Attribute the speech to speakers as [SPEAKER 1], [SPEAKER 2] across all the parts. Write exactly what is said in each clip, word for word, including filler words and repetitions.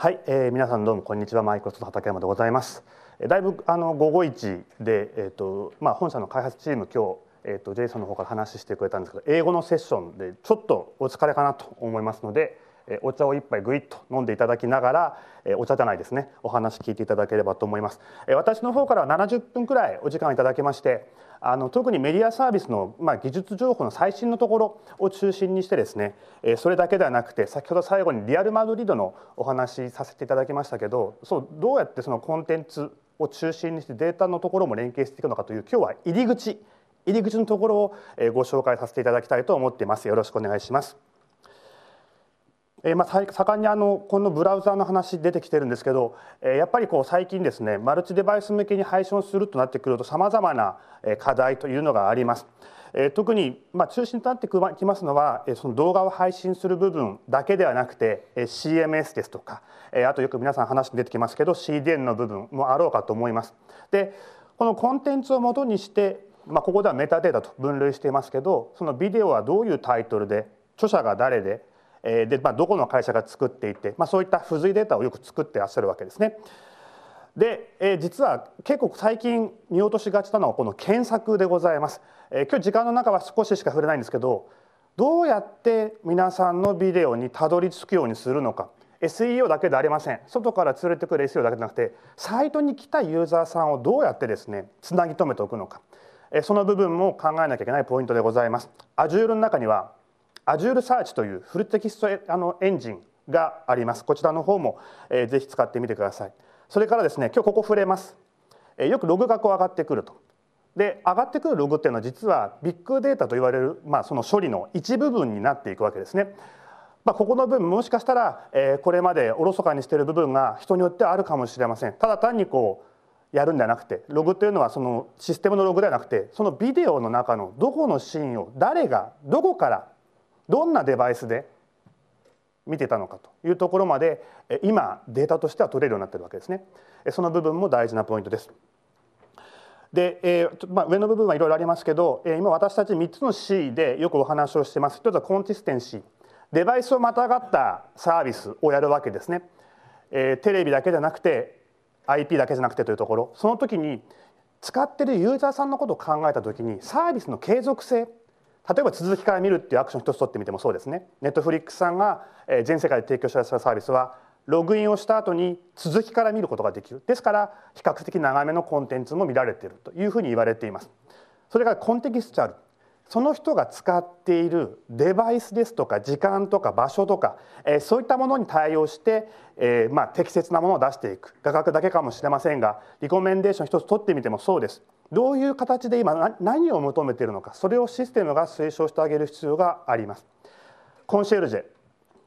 [SPEAKER 1] はい、えー、皆さんどうもこんにちは。マイクロソフト畠山でございます。だいぶあの午後一で、えーとまあ、本社の開発チーム今日、えーと、ジェイソンの方から話してくれたんですけど、英語のセッションでちょっとお疲れかなと思いますので、えー、お茶を一杯ぐいっと飲んでいただきながら、えー、お茶じゃないですね、お話聞いていただければと思います。えー、私の方からはななじゅっぷんくらいお時間いただきまして、あの特にメディアサービスの、まあ、技術情報の最新のところを中心にしてですね、えー、それだけではなくて、先ほど最後にリアルマドリードのお話させていただきましたけど、そうどうやってそのコンテンツを中心にしてデータのところも連携していくのかという、今日は入り口入り口のところをご紹介させていただきたいと思っています。よろしくお願いします。えーまあ、盛んにあのこのブラウザーの話出てきてるんですけど、えー、やっぱりこう最近ですね、マルチデバイス向けに配信をするとなってくると、さまざまな課題というのがあります。えー、特にまあ中心となってきますのは、その動画を配信する部分だけではなくて シーエムエス ですとか、あとよく皆さん話に出てきますけど シーディーエヌ の部分もあろうかと思います。でこのコンテンツをもとにして、まあ、ここではメタデータと分類していますけど、そのビデオはどういうタイトルで、著者が誰で、でまあ、どこの会社が作っていて、まあ、そういった付随データをよく作っていらっしゃるわけですね。で、えー、実は結構最近見落としがちなのはこの検索でございます。えー、今日時間の中は少ししか触れないんですけど、どうやって皆さんのビデオにたどり着くようにするのか。 エスイーオー だけではありません。外から連れてくる エスイーオー だけじゃなくて、サイトに来たユーザーさんをどうやってですねつなぎ止めておくのか、えー、その部分も考えなきゃいけないポイントでございます。 Azure の中には Azure Search というフルテキストあのエンジンがあります。こちらの方も、えー、ぜひ使ってみてください。それからですね、今日ここ触れます。えー、よくログがこう上がってくると。で上がってくるログっていうのは実はビッグデータと言われる、まあ、その処理の一部分になっていくわけですね。まあ、ここの部分もしかしたら、えー、これまでおろそかにしている部分が人によってはあるかもしれません。ただ単にこうやるんではなくて、ログというのはそのシステムのログではなくて、そのビデオの中のどこのシーンを誰がどこからどんなデバイスで見てたのかというところまで今データとしては取れるようになっているわけですね。その部分も大事なポイントです。で、えーまあ、上の部分はいろいろありますけど、今私たちみっつの シー でよくお話をしています。一つはコンシステンシー、デバイスをまたがったサービスをやるわけですね。えー、テレビだけじゃなくて アイピー だけじゃなくてというところ、その時に使っているユーザーさんのことを考えた時にサービスの継続性、例えば続きから見るっていうアクション一つ取ってみてもそうですね。ネットフリックスさんが全世界で提供していらっしゃるサービスはログインをした後に続きから見ることができる。ですから比較的長めのコンテンツも見られているというふうに言われています。それからコンテキスチャル、その人が使っているデバイスですとか時間とか場所とか、えー、そういったものに対応して、えーまあ、適切なものを出していく。画角だけかもしれませんが、リコメンデーション一つ取ってみてもそうです。どういう形で今何を求めているのか、それをシステムが推奨してあげる必要があります。コンシェルジェ、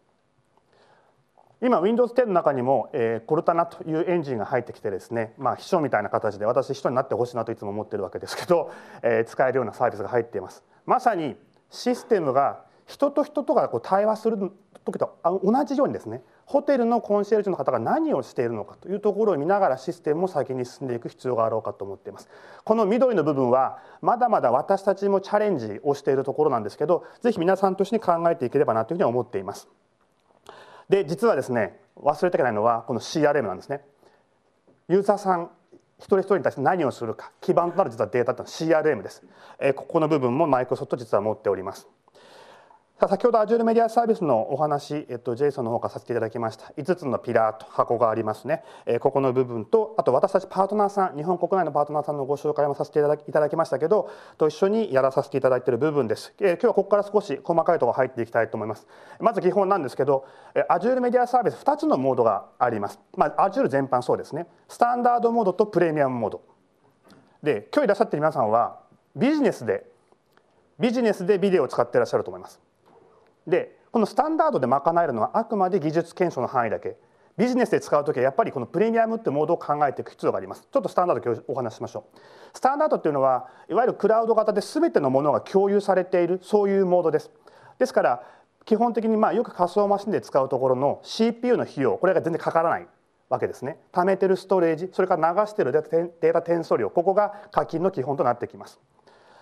[SPEAKER 1] 今 ウィンドウズテンの中にも、えー、コルタナというエンジンが入ってきてですね、まあ、秘書みたいな形で私秘書になってほしいなといつも思っているわけですけど、えー、使えるようなサービスが入っています。まさにシステムが人と人とがこう対話する時と同じようにですね、ホテルのコンシェルジュの方が何をしているのかというところを見ながらシステムも先に進んでいく必要があろうかと思っています。この緑の部分はまだまだ私たちもチャレンジをしているところなんですけど、ぜひ皆さんと一緒に考えていければなというふうに思っています。で実はですね、忘れてはいけないのはこの シーアールエム なんですね。ユーザーさん一人一人に対して何をするか、基盤となる実はデータというのは シーアールエム です。えー、ここの部分もマイクロソフト実は持っております。先ほど Azure メディアサービスのお話、えっと、ジェイソンの方からさせていただきましたいつつのピラーと箱がありますね。えー、ここの部分と、あと私たちパートナーさん、日本国内のパートナーさんのご紹介もさせていただきいただきましたけど、と一緒にやらさせていただいている部分です。えー、今日はここから少し細かいところ入っていきたいと思います。まず基本なんですけど、えー、Azure メディアサービスふたつのモードがあります。まあ、Azure 全般そうですね。スタンダードモードとプレミアムモード。で、今日いらっしゃっている皆さんはビジネスで、ビジネスでビデオを使っていらっしゃると思います。でこのスタンダードで賄えるのはあくまで技術検証の範囲だけ。ビジネスで使うときはやっぱりこのプレミアムってモードを考えていく必要があります。ちょっとスタンダード今日お話ししましょう。スタンダードっていうのはいわゆるクラウド型で全てのものが共有されている、そういうモードです。ですから基本的にまあよく仮想マシンで使うところの シーピーユー の費用、これが全然かからないわけですね。貯めてるストレージ、それから流してるデータ転送量、ここが課金の基本となってきます。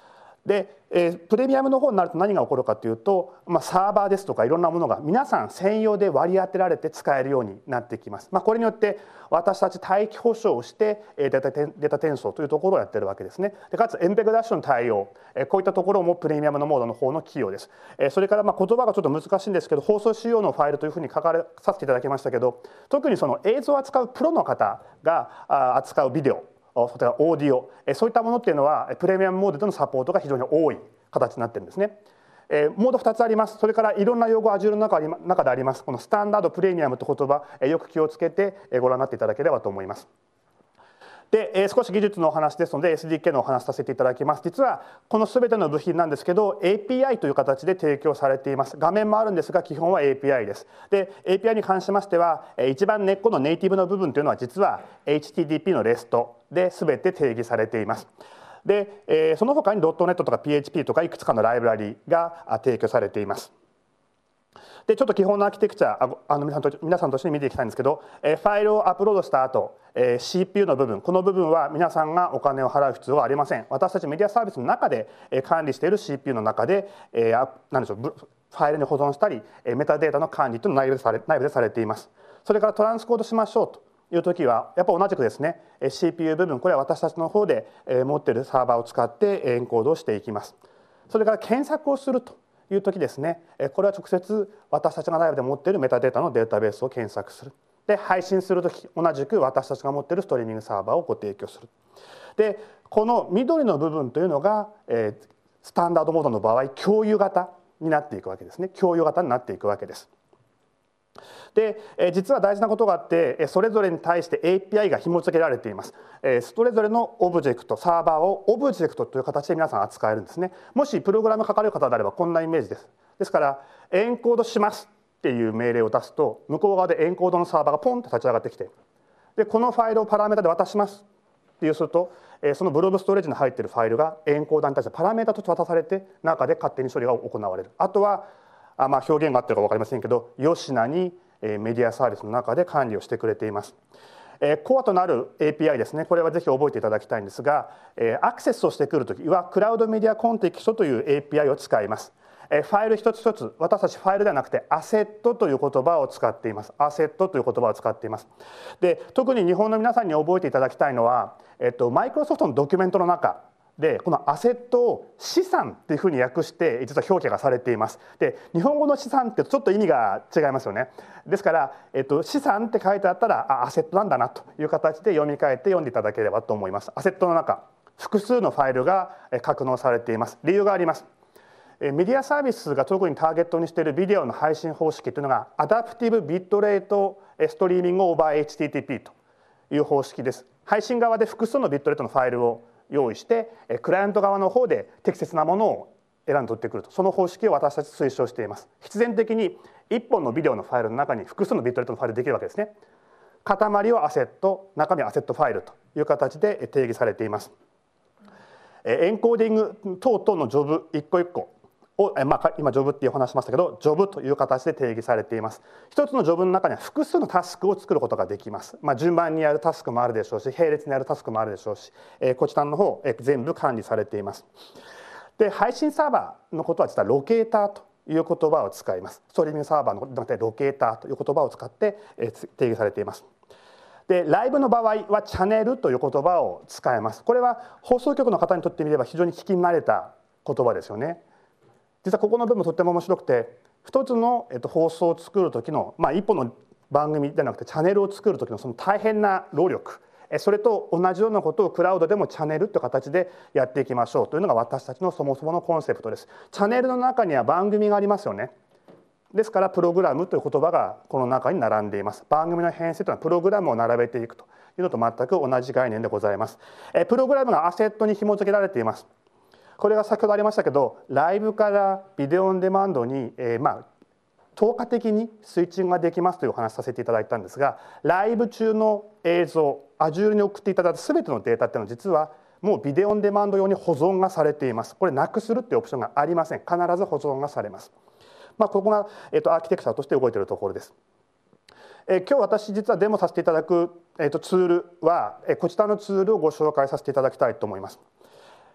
[SPEAKER 1] で、えー、プレミアムの方になると何が起こるかというと、まあ、サーバーですとかいろんなものが皆さん専用で割り当てられて使えるようになってきます。まあ、これによって私たち待機保証をしてデータデータ転送というところをやってるわけですね。でかつエンペグダッシュの対応、こういったところもプレミアムのモードの方の企業です。それからまあ言葉がちょっと難しいんですけど、放送仕様のファイルというふうに書かれさせていただきましたけど、特にその映像を扱うプロの方が扱うビデオ、オーディオ、そういったものっていうのはプレミアムモードでのサポートが非常に多い形になってるんですね。えー、モードふたつあります。それからいろんな用語 Azure の中中であります。このスタンダード、プレミアムという言葉、えー、よく気をつけてご覧になっていただければと思います。で、えー、少し技術のお話ですので エスディーケー のお話させていただきます。実はこの全ての部品なんですけど エーピーアイ という形で提供されています。画面もあるんですが基本は エーピーアイ です。で エーピーアイ に関しましては一番根っこのネイティブの部分というのは実は エイチティーティーピー の レスト で全て定義されています。で、えー、その他に ドットネット とか ピーエイチピー とかいくつかのライブラリが提供されています。でちょっと基本のアーキテクチャああの皆さんと皆さんと一緒に見ていきたいんですけど、えー、ファイルをアップロードした後、えー、シーピーユー の部分、この部分は皆さんがお金を払う必要はありません。私たちメディアサービスの中で、えー、管理している シーピーユー の中で、えー、何でしょう、ファイルに保存したり、えー、メタデータの管理というのを内部でされ、内部でされています。それからトランスコードしましょうという時はやっぱ同じくですね シーピーユー 部分、これは私たちの方で持っているサーバーを使ってエンコードをしていきます。それから検索をするという時ですね、これは直接私たちが内部で持っているメタデータのデータベースを検索する。で配信する時同じく私たちが持っているストリーミングサーバーをご提供する。でこの緑の部分というのがスタンダードモードの場合共有型になっていくわけですね。共有型になっていくわけです。で実は大事なことがあってそれぞれに対して エーピーアイ が紐付けられています。それぞれのオブジェクトサーバーをオブジェクトという形で皆さん扱えるんですね。もしプログラム書かれる方であればこんなイメージです。ですからエンコードしますっていう命令を出すと向こう側でエンコードのサーバーがポンと立ち上がってきて、でこのファイルをパラメータで渡しますっていうするとそのブロブストレージに入っているファイルがエンコーダーに対してパラメータとして渡されて中で勝手に処理が行われる。あとはあまあ表現があってるか分かりませんけど吉名にメディアサービスの中で管理をしてくれています。コアとなる エーピーアイ ですね、これはぜひ覚えていただきたいんですが、アクセスをしてくるときはクラウドメディアコンテキストという エーピーアイ を使います。ファイル一つ一つ、私たちファイルではなくてアセットという言葉を使っています。アセットという言葉を使っています。で特に日本の皆さんに覚えていただきたいのは、えっと、マイクロソフトのドキュメントの中でこのアセットを資産っていうふうに訳して実は表記がされています。で日本語の資産ってちょっと意味が違いますよね。ですから、えっと、資産って書いてあったらあアセットなんだなという形で読み替えて読んでいただければと思います。アセットの中複数のファイルが格納されています。理由があります。メディアサービスが特にターゲットにしているビデオの配信方式というのがアダプティブビットレートストリーミングオーバー エイチティーティーピー という方式です。配信側で複数のビットレートのファイルを用意してクライアント側の方で適切なものを選んで取ってくると、その方式を私たち推奨しています。必然的にいっぽんのビデオのファイルの中に複数のビットレートのファイルできるわけですね。塊をアセット、中身はアセットファイルという形で定義されています。エンコーディング等々のジョブ一個一個を、まあ、今ジョブっていうお話しましたけどジョブという形で定義されています。一つのジョブの中には複数のタスクを作ることができます。まあ、順番にやるタスクもあるでしょうし並列にやるタスクもあるでしょうし、えー、こちらの方、えー、全部管理されています。で配信サーバーのことは実はロケーターという言葉を使います。ストリーミングサーバーのことではなくてロケーターという言葉を使って、えー、定義されています。でライブの場合はチャンネルという言葉を使います。これは放送局の方にとってみれば非常に聞き慣れた言葉ですよね。実はここの部分とっても面白くて一つの、えっと、放送を作る時の、まあ、一本の番組ではなくてチャンネルを作る時のその大変な労力、それと同じようなことをクラウドでもチャンネルという形でやっていきましょうというのが私たちのそもそものコンセプトです。チャンネルの中には番組がありますよね。ですからプログラムという言葉がこの中に並んでいます。番組の編成というのはプログラムを並べていくというのと全く同じ概念でございます。プログラムがアセットに紐付けられています。これが先ほどありましたけどライブからビデオオンデマンドに、えー、まあ透過的にスイッチングができますというお話させていただいたんですが、ライブ中の映像 Azure に送っていただいた全てのデータっていうのは実はもうビデオオンデマンド用に保存がされています。これなくするっていうオプションがありません。必ず保存がされます。まあ、ここが、えー、とアーキテクチャとして動いているところです。えー、今日私実はデモさせていただく、えー、とツールは、えー、こちらのツールをご紹介させていただきたいと思います。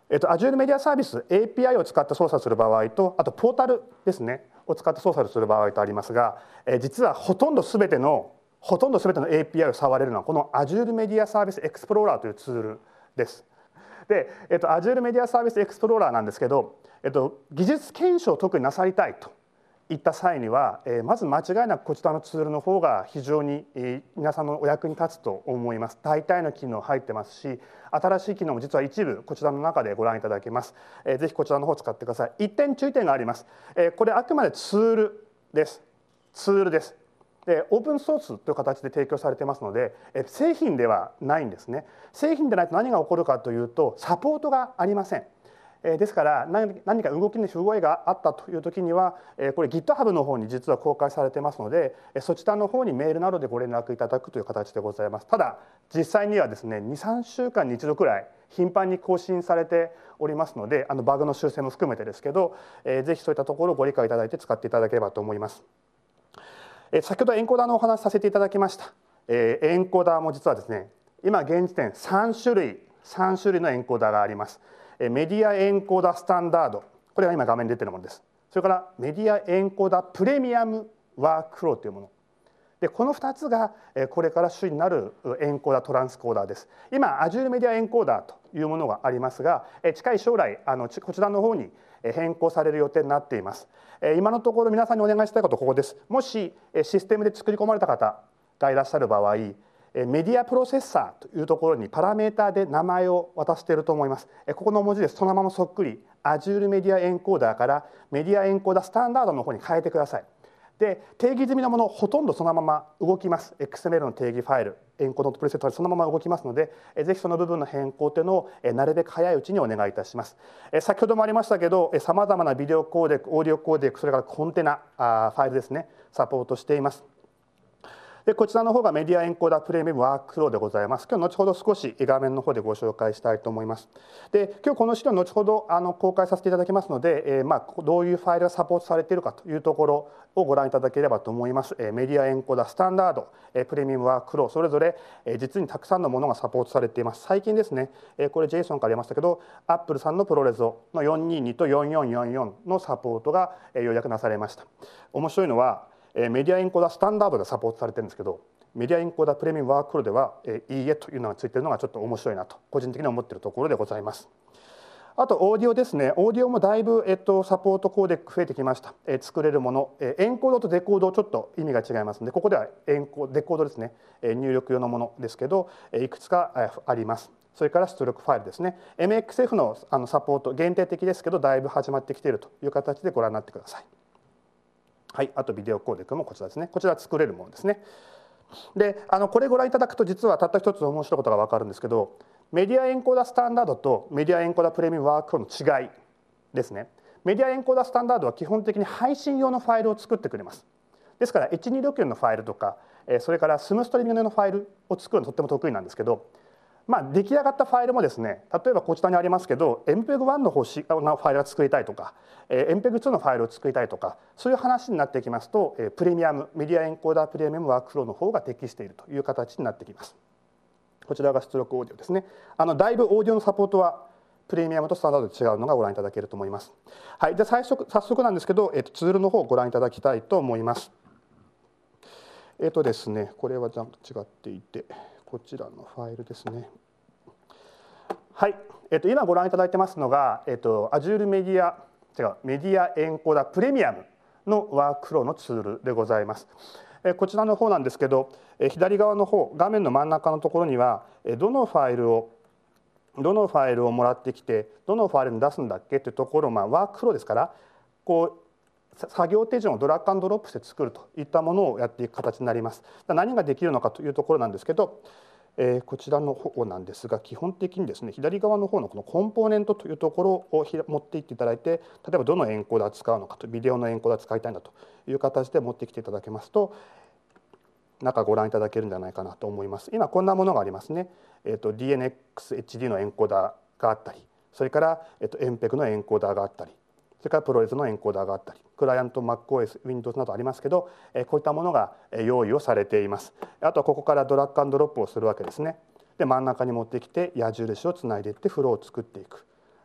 [SPEAKER 1] えっと、Azure メディアサービス エーピーアイ を使って操作する場合と、あとポータルですねを使って操作する場合とありますが、え実はほとんどすべてのほとんどすべての エーピーアイ を触れるのはこの Azure メディアサービスエクスプローラーというツールです。で、えっと、Azure メディアサービスエクスプローラーなんですけど、えっと、技術検証を特になさりたいといった際には、えー、まず間違いなくこちらのツールの方が非常に、えー、皆さんのお役に立つと思います。大体の機能入ってますし、新しい機能も実は一部こちらの中でご覧いただけます。えー、ぜひこちらの方を使ってください。一点注意点があります。えー、これあくまでツールです。ツールです。でオープンソースという形で提供されていますので、えー、製品ではないんですね。製品でないと何が起こるかというと、サポートがありません。ですから何か動きに不具合があったという時には、これ GitHub の方に実は公開されていますので、そちらの方にメールなどでご連絡いただくという形でございます。ただ実際にはですね、にさんしゅうかんにいちどくらい頻繁に更新されておりますので、あのバグの修正も含めてですけど、ぜひそういったところをご理解いただいて使っていただければと思います。先ほどエンコーダーのお話しさせていただきました。エンコーダーも実はですね、今現時点さんしゅるいさんしゅるいのエンコーダーがあります。メディアエンコーダースタンダード、これが今画面に出ているものです。それからメディアエンコーダープレミアムワークフローというもので、このふたつがこれから主になるエンコーダートランスコーダーです。今 Azure メディアエンコーダーというものがありますが、近い将来あのこちらの方に変更される予定になっています。今のところ皆さんにお願いしたいことはここです。もしシステムで作り込まれた方がいらっしゃる場合、メディアプロセッサーというところにパラメータで名前を渡していると思います。ここの文字です。そのままそっくり Azure メディアエンコーダーからメディアエンコーダースタンダードの方に変えてください。で、定義済みのものほとんどそのまま動きます。エックスエムエル の定義ファイル、エンコードとプレセットでそのまま動きますので、ぜひその部分の変更というのをなるべく早いうちにお願いいたします。先ほどもありましたけど、さまざまなビデオコーデック、オーディオコーデック、それからコンテナファイルですね、サポートしています。でこちらの方がメディアエンコーダープレミアムワークフローでございます。今日後ほど少し画面の方でご紹介したいと思います。で今日この資料後ほどあの公開させていただきますので、えー、まあどういうファイルがサポートされているかというところをご覧いただければと思います。えー、メディアエンコーダースタンダード、えー、プレミアムワークフロー、それぞれ、えー、実にたくさんのものがサポートされています。最近ですね、えー、これ ジェイソン から出ましたけど、Apple さんのプロレゾのよんにーにとよんよんよんよんのサポートが、えー、ようやくなされました。面白いのは、えー、メディアエンコーダースタンダードでサポートされてるんですけど、メディアエンコーダープレミアムワークフローでは、えー、いいえというのがついているのがちょっと面白いなと個人的に思っているところでございます。あとオーディオですね。オーディオもだいぶ、えっと、サポートコーデック増えてきました。えー、作れるもの、えー、エンコードとデコードちょっと意味が違いますので、ここではエンコデコードですね、えー、入力用のものですけど、えー、いくつか、えー、あります。それから出力ファイルですね。エムエックスエフ の, あのサポート限定的ですけど、だいぶ始まってきているという形でご覧になってください。はい、あとビデオコーデックもこちらですね。こちらは作れるものですね。であのこれご覧いただくと実はたった一つ面白いことが分かるんですけど、メディアエンコーダースタンダードとメディアエンコーダープレミアムワークフローの違いですね。メディアエンコーダースタンダードは基本的に配信用のファイルを作ってくれます。ですから エイチツーろくよん のファイルとか、それからスムストリーミングのファイルを作るのとっても得意なんですけど、まあ、出来上がったファイルもですね、例えばこちらにありますけど エムペグワン の方のファイルが作りたいとか エムペグツー のファイルを作りたいとか、そういう話になってきますと、プレミアムメディアエンコーダープレミアムワークフローの方が適しているという形になってきます。こちらが出力オーディオですね。あのだいぶオーディオのサポートはプレミアムとスタンダードで違うのがご覧いただけると思います。はい、で最初早速なんですけど、えっと、ツールの方をご覧いただきたいと思います。えっとですね、これはちゃんと違っていて、こちらのファイルですね。はい、えっと、今ご覧いただいてますのが、えっと、Azure メディア違うメディアエンコーダープレミアムのワークフローのツールでございます。えこちらの方なんですけど、え左側の方、画面の真ん中のところには、えどのファイルをどのファイルをもらってきてどのファイルに出すんだっけというところを、まあ、ワークフローですからこう作業手順をドラッグアンドドロップして作るといったものをやっていく形になります。何ができるのかというところなんですけど、えー、こちらの方なんですが、基本的にですね、左側の方のこのコンポーネントというところを持っていっていただいて、例えばどのエンコーダー使うのかと、ビデオのエンコーダー使いたいんだという形で持ってきていただけますと、中ご覧いただけるんじゃないかなと思います。今こんなものがありますね。えー、と ディーエヌエックスエイチディー のエンコーダーがあったり、それから、えー、と エムペグ のエンコーダーがあったり、それからプロレスのエンコーダーがあったり、クライアント MacOS、Windows などありますけど、えー、こういったものが用意をされています。あとはここからドラッグアンドドロップをするわけですね。で真ん中に持ってきて矢印をつないでいってフローを作っていく。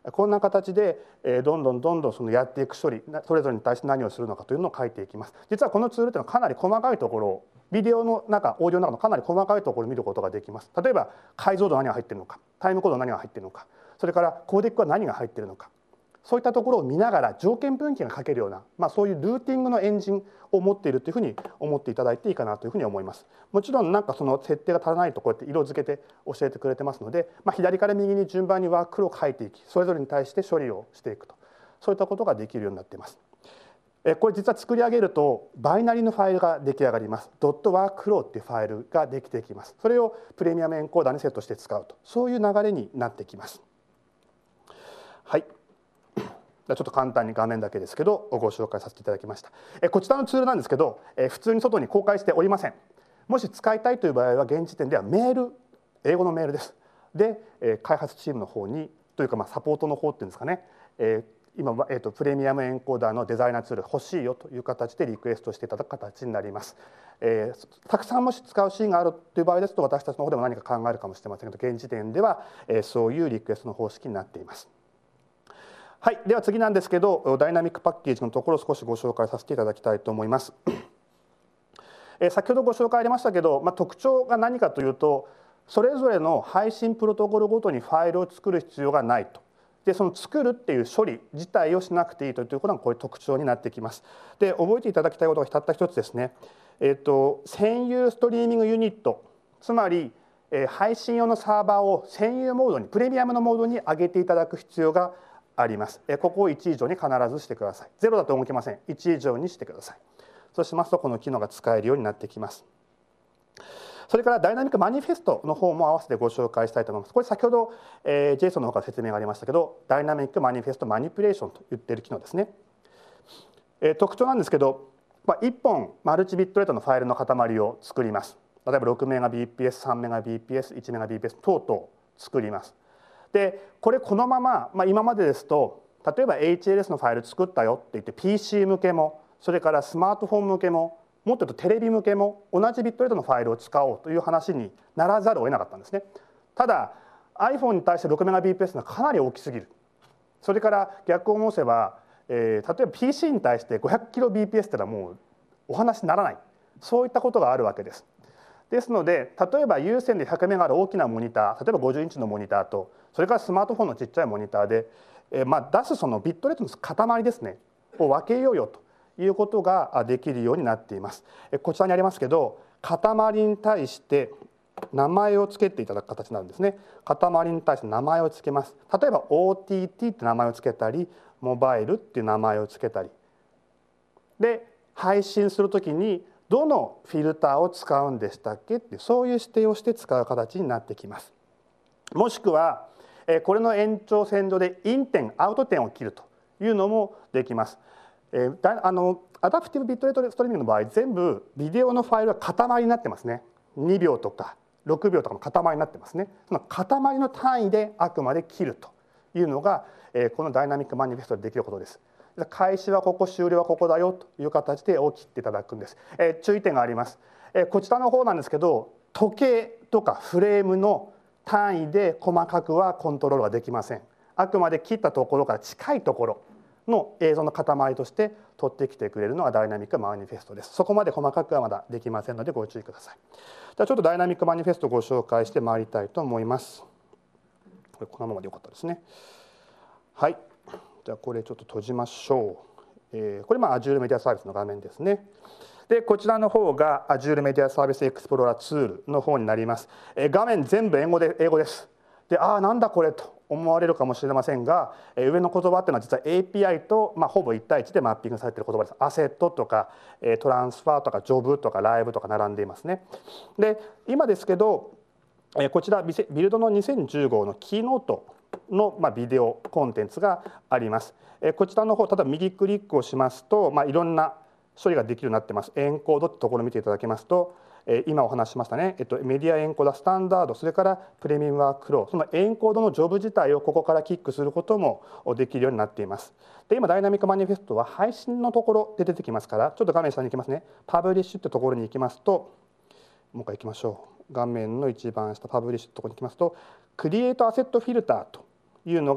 [SPEAKER 1] こんな形でどんどんどんどんそのやっていく処理、それぞれに対して何をするのかというのを書いていきます。実はこのツールというのはかなり細かいところをビデオの中、オーディオの中のかなり細かいところを見ることができます。例えば解像度何が入っているのか、タイムコード何が入っているのか、それからコーデックは何が入っているのか、そういったところを見ながら条件分岐が書けるような、まあ、そういうルーティングのエンジンを持っているというふうに思っていただいていいかなというふうに思います。もちろんなんかその設定が足らないとこうやって色付けて教えてくれてますので、まあ、左から右に順番にワークフローを書いていき、それぞれに対して処理をしていくと、そういったことができるようになっています。これ実は作り上げるとバイナリのファイルが出来上がります。ドットワークフローっていうファイルができてきます。それをプレミアムエンコーダーにセットして使うと、そういう流れになってきます。はい。ちょっと簡単に画面だけですけどご紹介させていただきました。こちらのツールなんですけど、普通に外に公開しておりません。もし使いたいという場合は現時点ではメール、英語のメールです。で、開発チームの方にというかまあサポートの方っていうんですかね、今は、えーと、プレミアムエンコーダーのデザイナーツール欲しいよという形でリクエストしていただく形になります。えー、たくさんもし使うシーンがあるという場合ですと私たちの方でも何か考えるかもしれませんけど、現時点では、えー、そういうリクエストの方式になっています。はい、では次なんですけど、ダイナミックパッケージのところを少しご紹介させていただきたいと思います。えー、先ほどご紹介ありましたけど、まあ、特徴が何かというと、それぞれの配信プロトコルごとにファイルを作る必要がないと。でその作るっていう処理自体をしなくていいということがこういう特徴になってきます。で覚えていただきたいことがたった一つですね。えっと専有ストリーミングユニット、つまり、えー、配信用のサーバーを専有モードにプレミアムのモードに上げていただく必要があります。えー、ここをいち以上に必ずしてください。ゼロだと動きません。いち以上にしてください。そうしますとこの機能が使えるようになってきます。それからダイナミックマニフェストの方も合わせてご紹介したいと思います。これ先ほど、えー、ジェイソンの方から説明がありましたけど、ダイナミックマニフェストマニピュレーションと言っている機能ですね。えー、特徴なんですけど、まあ、いっぽんマルチビットレートのファイルの塊を作ります。例えばろくメガビーピーエス、さんメガビーピーエス、いちメガビーピーエス等々作ります。でこれこのまま、まあ、今までですと例えば エイチエルエス のファイル作ったよって言って ピーシー 向けもそれからスマートフォン向けももっと言うとテレビ向けも同じビットレートのファイルを使おうという話にならざるを得なかったんですね。ただ iPhone に対して ろくメガビーピーエス がかなり大きすぎる。それから逆を申せば、えー、例えば ピーシー に対して ごひゃくキロビーピーエス ってのはもうお話にならない、そういったことがあるわけです。ですので例えば有線でひゃくメガある大きなモニター、例えばごじゅうインチのモニターとそれからスマートフォンのちっちゃいモニターで、えーまあ、出すそのビットレートの塊ですねを分けようよということができるようになっています。こちらにありますけど、塊に対して名前を付けていただく形になるんですね。塊に対して名前を付けます。例えば オーティーティー って名前を付けたり、モバイルっていう名前を付けたり、で配信するときにどのフィルターを使うんでしたっけっていう、そういう指定をして使う形になってきます。もしくはこれの延長線上でイン点アウト点を切るというのもできます。えー、あのアダプティブビットレートストリーミングの場合全部ビデオのファイルは塊になってますね。にびょうとかろくびょうとかの塊になってますね。その塊の単位であくまで切るというのが、えー、このダイナミックマニフェストでできることです。開始はここ、終了はここだよという形でを切っていただくんです。えー、注意点があります。えー、こちらの方なんですけど、時計とかフレームの単位で細かくはコントロールはできません。あくまで切ったところから近いところの映像の塊として取ってきてくれるのがダイナミックマニフェストです。そこまで細かくはまだできませんのでご注意ください。じゃあちょっとダイナミックマニフェストをご紹介してまいりたいと思います。これこのままでよかったですね。はい。じゃあこれちょっと閉じましょう。えー、これまあ Azure メディアサービスの画面ですね。でこちらの方が Azure メディアサービスエクスプローラーツールの方になります。えー、画面全部英語で英語です。で、ああなんだこれと思われるかもしれませんが、えー、上の言葉っていうのは実は エーピーアイ と、まあ、ほぼいち対いちでマッピングされている言葉です。アセットとか、えー、トランスファーとかジョブとかライブとか並んでいますね。で今ですけど、えー、こちらビルドのにせんじゅう号のキーノートの、まあ、ビデオコンテンツがあります。えー、こちらの方例えば右クリックをしますと、まあ、いろんな処理ができるようになっています。エンコードってところを見ていただきますと、今お話ししましたね、えっと、メディアエンコーダースタンダード、それからプレミアムワークフロー、そのエンコードのジョブ自体をここからキックすることもできるようになっています。で今ダイナミックマニフェストは配信のところで出てきますから、ちょっと画面下に行きますね。パブリッシュってところに行きますと、もう一回行きましょう。画面の一番下パブリッシュってところに行きますと、クリエイトアセットフィルターというのが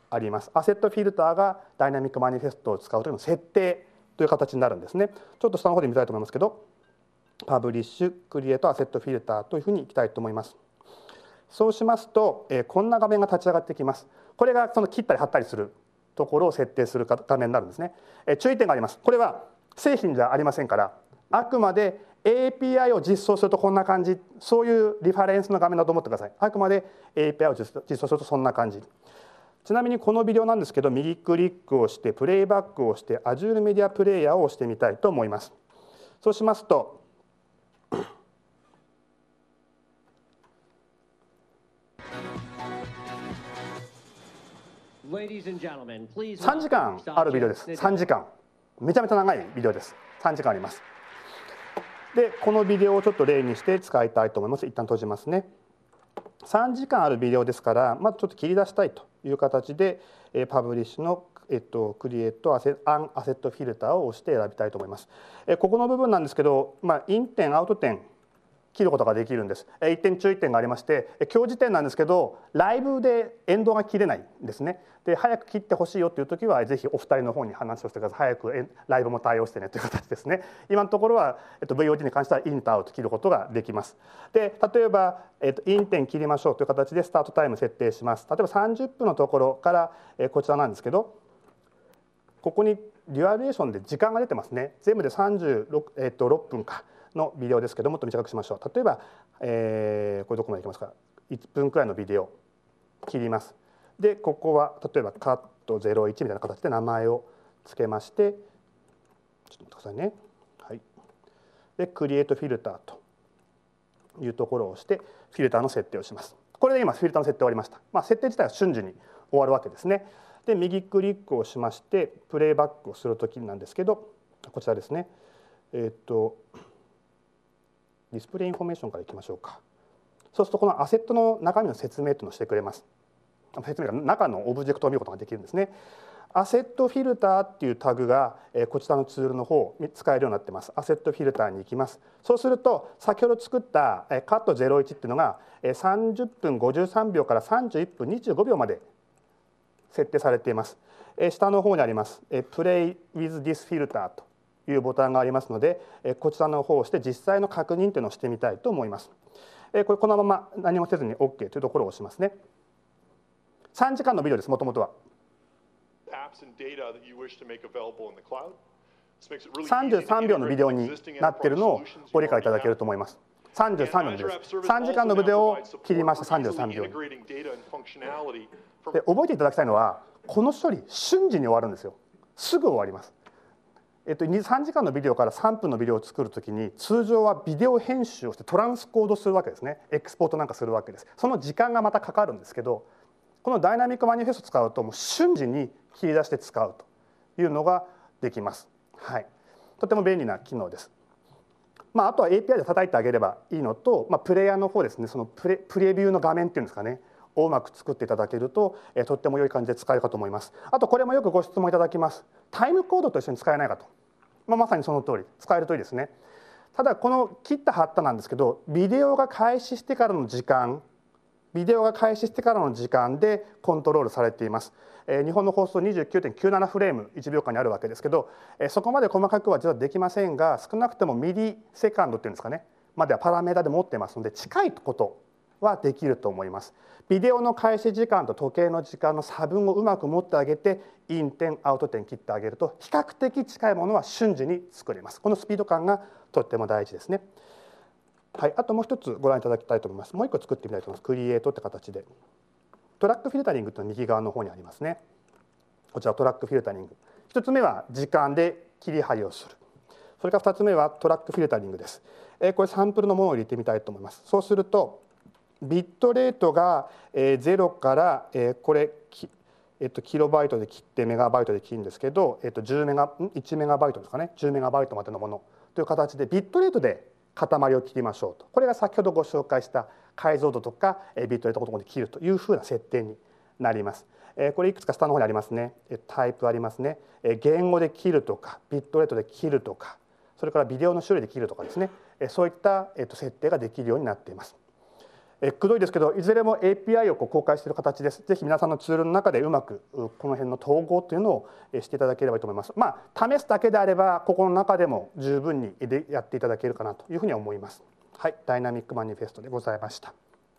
[SPEAKER 1] あります。アセットフィルターがダイナミックマニフェストを使うときの設定という形になるんですね。ちょっと下の方で見たいと思いますけど、パブリッシュ、クリエイト、アセットフィルターというふうにいきたいと思います。そうしますと、えー、こんな画面が立ち上がってきます。これがその切ったり貼ったりするところを設定する画面になるんですね。えー、注意点があります。これは製品じゃありませんから、あくまで エーピーアイ を実装するとこんな感じ、そういうリファレンスの画面だと思ってください。あくまで エーピーアイ を実装するとそんな感じ。ちなみにこのビデオなんですけど、右クリックをしてプレイバックをして Azure メディアプレイヤーを押してみたいと思います。そうしますとさんじかんあるビデオです。さんじかん。めちゃめちゃ長いビデオです。さんじかんあります。で、このビデオをちょっと例にして使いたいと思います。一旦閉じますね。さんじかんあるビデオですから、まずちょっと切り出したいという形で、えー、パブリッシュの、えっと、クリエイトアセアンアセットフィルターを押して選びたいと思います。えー、ここの部分なんですけど、まあ、イン点、アウト点、切ることができるんです。一点注意点がありまして、今日時点なんですけど、ライブでエンドが切れないんですね。で、早く切ってほしいよという時は、ぜひお二人の方に話をしてください。早くライブも対応してねという形ですね。今のところは、えっと、ブイオーティー に関してはインとアウト切ることができます。で、例えば、えっと、イン点切りましょうという形でスタートタイム設定します。例えばさんじゅっぷんのところから、えこちらなんですけど、ここにデュアレーションで時間が出てますね。全部でさんじゅうろく、えっと、ろっぷんか。のビデオですけどもっと短くしましょう。例えば、えー、これどこまでいきますか。いっぷんくらいのビデオ切ります。でここは例えばカットゼロいちみたいな形で名前を付けまして、ちょっと待ってくださいね。はい、でクリエイトフィルターというところを押してフィルターの設定をします。これで今フィルターの設定終わりました。まあ、設定自体は瞬時に終わるわけですね。で右クリックをしましてプレイバックをするときなんですけど、こちらですね。えっとディスプレイインフォメーションからいきましょうか。そうするとこのアセットの中身の説明というのをしてくれます。説明が中のオブジェクトを見ることができるんですね。アセットフィルターっていうタグがこちらのツールの方使えるようになってます。アセットフィルターに行きます。そうすると先ほど作ったカットゼロいちっていうのがさんじゅっぷんごじゅうさんびょうからさんじゅういっぷんにじゅうごびょうまで設定されています。下の方にありますプレイ with this filter というボタンがありますので、こちらの方をして実際の確認というのをしてみたいと思います。これこのまま何もせずに OK というところを押しますね。さんじかんのビデオです、もともとは。さんじゅうさんびょうのビデオになっているのをご理解いただけると思います。さんじゅうさんびょうのビデオです。さんじかんのビデオを切りました。さんじゅうさんびょうに。で覚えていただきたいのは、この処理瞬時に終わるんですよ。すぐ終わります。えっと、さんじかんのビデオからさんぷんのビデオを作るときに通常はビデオ編集をしてトランスコードするわけですね。エクスポートなんかするわけです。その時間がまたかかるんですけど、このダイナミックマニフェストを使うともう瞬時に切り出して使うというのができます。はい、とても便利な機能です。まあ、あとは エーピーアイ で叩いてあげればいいのと、まあ、プレイヤーの方ですね、そのプレ、プレビューの画面っていうんですかねをうまく作っていただけると、えー、とっても良い感じで使えるかと思います。あとこれもよくご質問いただきます。タイムコードと一緒に使えないかと。まあ、まさにその通り、使えるといいですね。ただこの切った貼ったなんですけど、ビデオが開始してからの時間、ビデオが開始してからの時間でコントロールされています。えー、日本の放送 にじゅうきゅうてんきゅうなな フレームいちびょうかんにあるわけですけど、えー、そこまで細かくは実はできませんが、少なくともミリセカンドっていうんですかね、まではパラメータで持ってますので、近いことはできると思います。ビデオの開始時間と時計の時間の差分をうまく持ってあげて、イン点アウト点切ってあげると比較的近いものは瞬時に作れます。このスピード感がとっても大事ですね。はい、あともう一つご覧いただきたいと思います。もう一個作ってみたいと思います。クリエイトって形でトラックフィルタリングというのは右側の方にありますね。こちらトラックフィルタリング。一つ目は時間で切り張りをする。それから二つ目はトラックフィルタリングです。えー、これサンプルのものを入れてみたいと思います。そうするとビットレートがゼロからこれえっとキロバイトで切ってメガバイトで切るんですけど、えっとじゅうメガいちメガバイトですかね、じゅうメガバイトまでのものという形でビットレートで塊を切りましょうと。これが先ほどご紹介した解像度とかビットレートごとに切るというふうな設定になります。これいくつか下の方にありますね。タイプありますね。言語で切るとかビットレートで切るとか、それからビデオの種類で切るとかですね、そういった設定ができるようになっています。 えくどいですけど、いずれも エーピーアイ をこう公開している形です。ぜひ皆さんのツールの中でうまくこの辺の統合というのをしていただければと思います。まあ、試すだけであれば、ここの中でも十分にやっていただけるかなというふうに思います。はい、ダイナミックマニフェストでございました。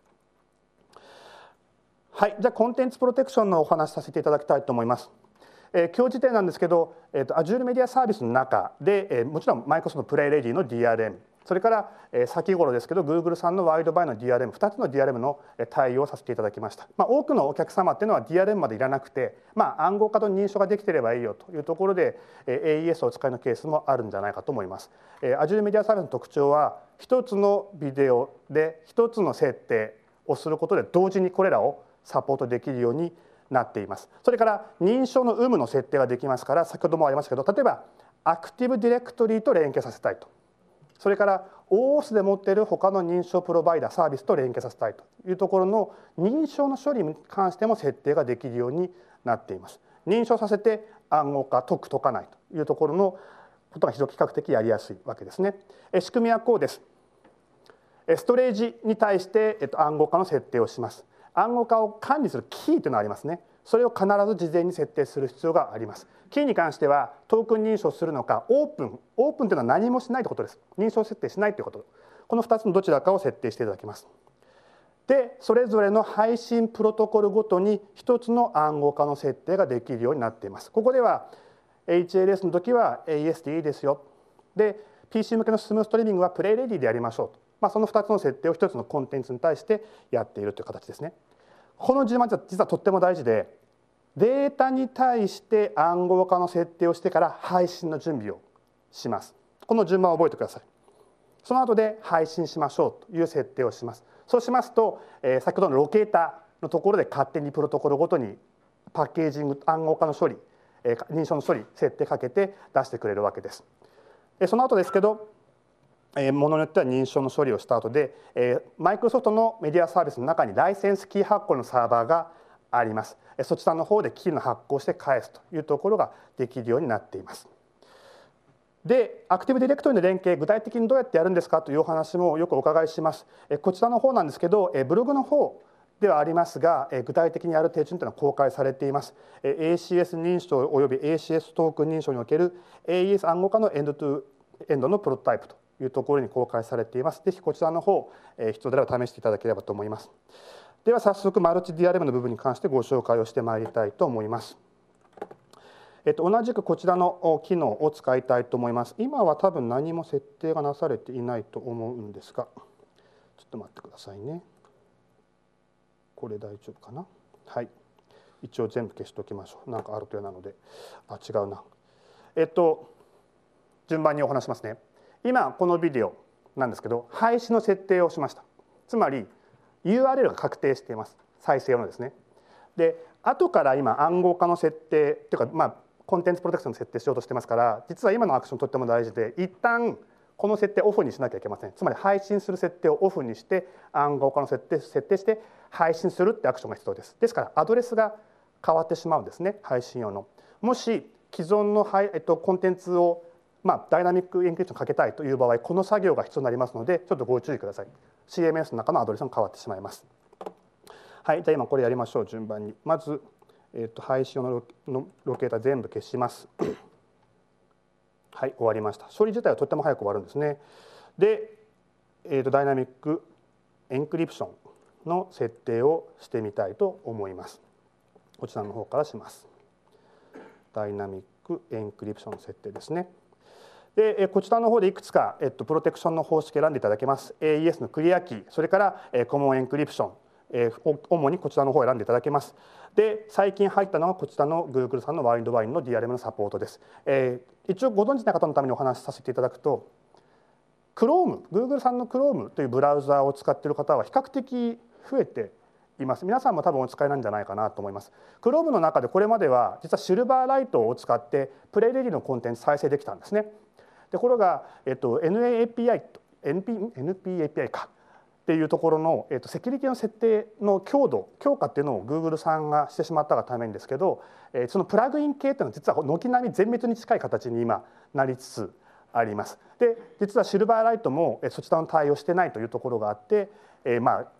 [SPEAKER 1] はい、じゃあコンテンツプロテクションのお話しさせていただきたいと思います。えー、今日時点なんですけど、えーと、Azure メディアサービスの中で、えー、もちろん Microsoft プレイレディの ディーアールエム、それから、えー、先頃ですけど Google さんのワイドバイの ディーアールエム、ふたつの ディーアールエム の対応をさせていただきました。まあ、多くのお客様っていうのは ディーアールエム までいらなくて、まあ、暗号化と認証ができていればいいよというところで、えー、エーイーエス をお使いのケースもあるんじゃないかと思います。えー、Azure メディアサービスの特徴は、一つのビデオで一つの設定をすることで同時にこれらをサポートできるようになっています。それから認証の有無の設定ができますから、先ほどもありましたけど、例えばアクティブディレクトリーと連携させたいと、それから オーオーエス で持っている他の認証プロバイダーサービスと連携させたいというところの認証の処理に関しても設定ができるようになっています。認証させて暗号化解く解かないというところのことが非常に比較的やりやすいわけですね。仕組みはこうです。ストレージに対して暗号化の設定をします。暗号化を管理するキーというのがありますね。それを必ず事前に設定する必要があります。キーに関してはトークン認証するのかオープン、オープンというのは何もしないということです。認証設定しないということ。このふたつのどちらかを設定していただきます。で、それぞれの配信プロトコルごとにひとつの暗号化の設定ができるようになっています。ここでは エイチエルエス の時は エーイーエス でいいですよ。で、ピーシー 向けのスムーストリーミングはプレイレディでやりましょうと。まあ、そのふたつの設定をひとつのコンテンツに対してやっているという形ですね。この順番は実はとっても大事で、データに対して暗号化の設定をしてから配信の準備をします。この順番を覚えてください。その後で配信しましょうという設定をします。そうしますと、えー、先ほどのロケーターのところで勝手にプロトコルごとにパッケージング、暗号化の処理、えー、認証の処理、設定かけて出してくれるわけです。えー、その後ですけど、えー、ものによっては認証の処理をした後で、えー、マイクロソフトのメディアサービスの中にライセンスキー発行のサーバーがあります。そちらの方でキーの発行して返すというところができるようになっています。で、アクティブディレクトリの連携、具体的にどうやってやるんですかというお話もよくお伺いします。こちらの方なんですけど、ブログの方ではありますが、具体的にやる手順というのは公開されています。エーシーエス 認証および エーシーエス トークン認証における エーイーエス 暗号化のエンドトゥエンドのプロトタイプというところに公開されています。ぜひこちらの方、必要であれば試していただければと思います。では早速マルチ ディーアールエム の部分に関してご紹介をしてまいりたいと思います。えっと、同じくこちらの機能を使いたいと思います。今は多分何も設定がなされていないと思うんですが、ちょっと待ってくださいね。これ大丈夫かな。はい。一応全部消しておきましょう。なんかあると嫌なので。あ、違うな。えっと、順番にお話しますね。今このビデオなんですけど、配信の設定をしました。つまり ユーアールエル が確定しています。再生用のですね。で、後から今暗号化の設定というか、まあコンテンツプロテクションの設定しようとしてますから、実は今のアクションとっても大事で、一旦この設定をオフにしなきゃいけません。つまり配信する設定をオフにして暗号化の設定設定して配信するってアクションが必要です。ですからアドレスが変わってしまうんですね、配信用の。もし既存の、えっと、コンテンツをまあ、ダイナミックエンクリプションかけたいという場合、この作業が必要になりますので、ちょっとご注意ください。シーエムエス の中のアドレスが変わってしまいます。はい、じゃあ今これやりましょう、順番に。まず、えー、と配信用のロケータ全部消します。はい、終わりました。処理自体はとっても早く終わるんですね。で、えー、とダイナミックエンクリプションの設定をしてみたいと思います。こちらの方からします。ダイナミックエンクリプションの設定ですね。でこちらの方でいくつか、えっと、プロテクションの方式を選んでいただけます。エーイーエス のクリアキー、それからコモンエンクリプション、えー、主にこちらの方を選んでいただけます。で、最近入ったのはこちらの Google さんのワイドワインの ディーアールエム のサポートです。えー、一応ご存知ない方のためにお話しさせていただくと、Chrome、Google さんの Chrome というブラウザを使っている方は比較的増えています。皆さんも多分お使いなんじゃないかなと思います。Chrome の中でこれまでは実はシルバーライトを使ってプレイレディのコンテンツ再生できたんですね。ところが、えっと、エヌエーピーアイ と エヌピー エヌピーエーピーアイ かっていうところの、えっと、セキュリティの設定の強度強化っていうのを Google さんがしてしまったがためにですけど、えー、そのプラグイン系っていうのは実は軒並み全滅に近い形に今なりつつあります。で、実はシルバーライトもそちらの対応してないというところがあって、えー、まあ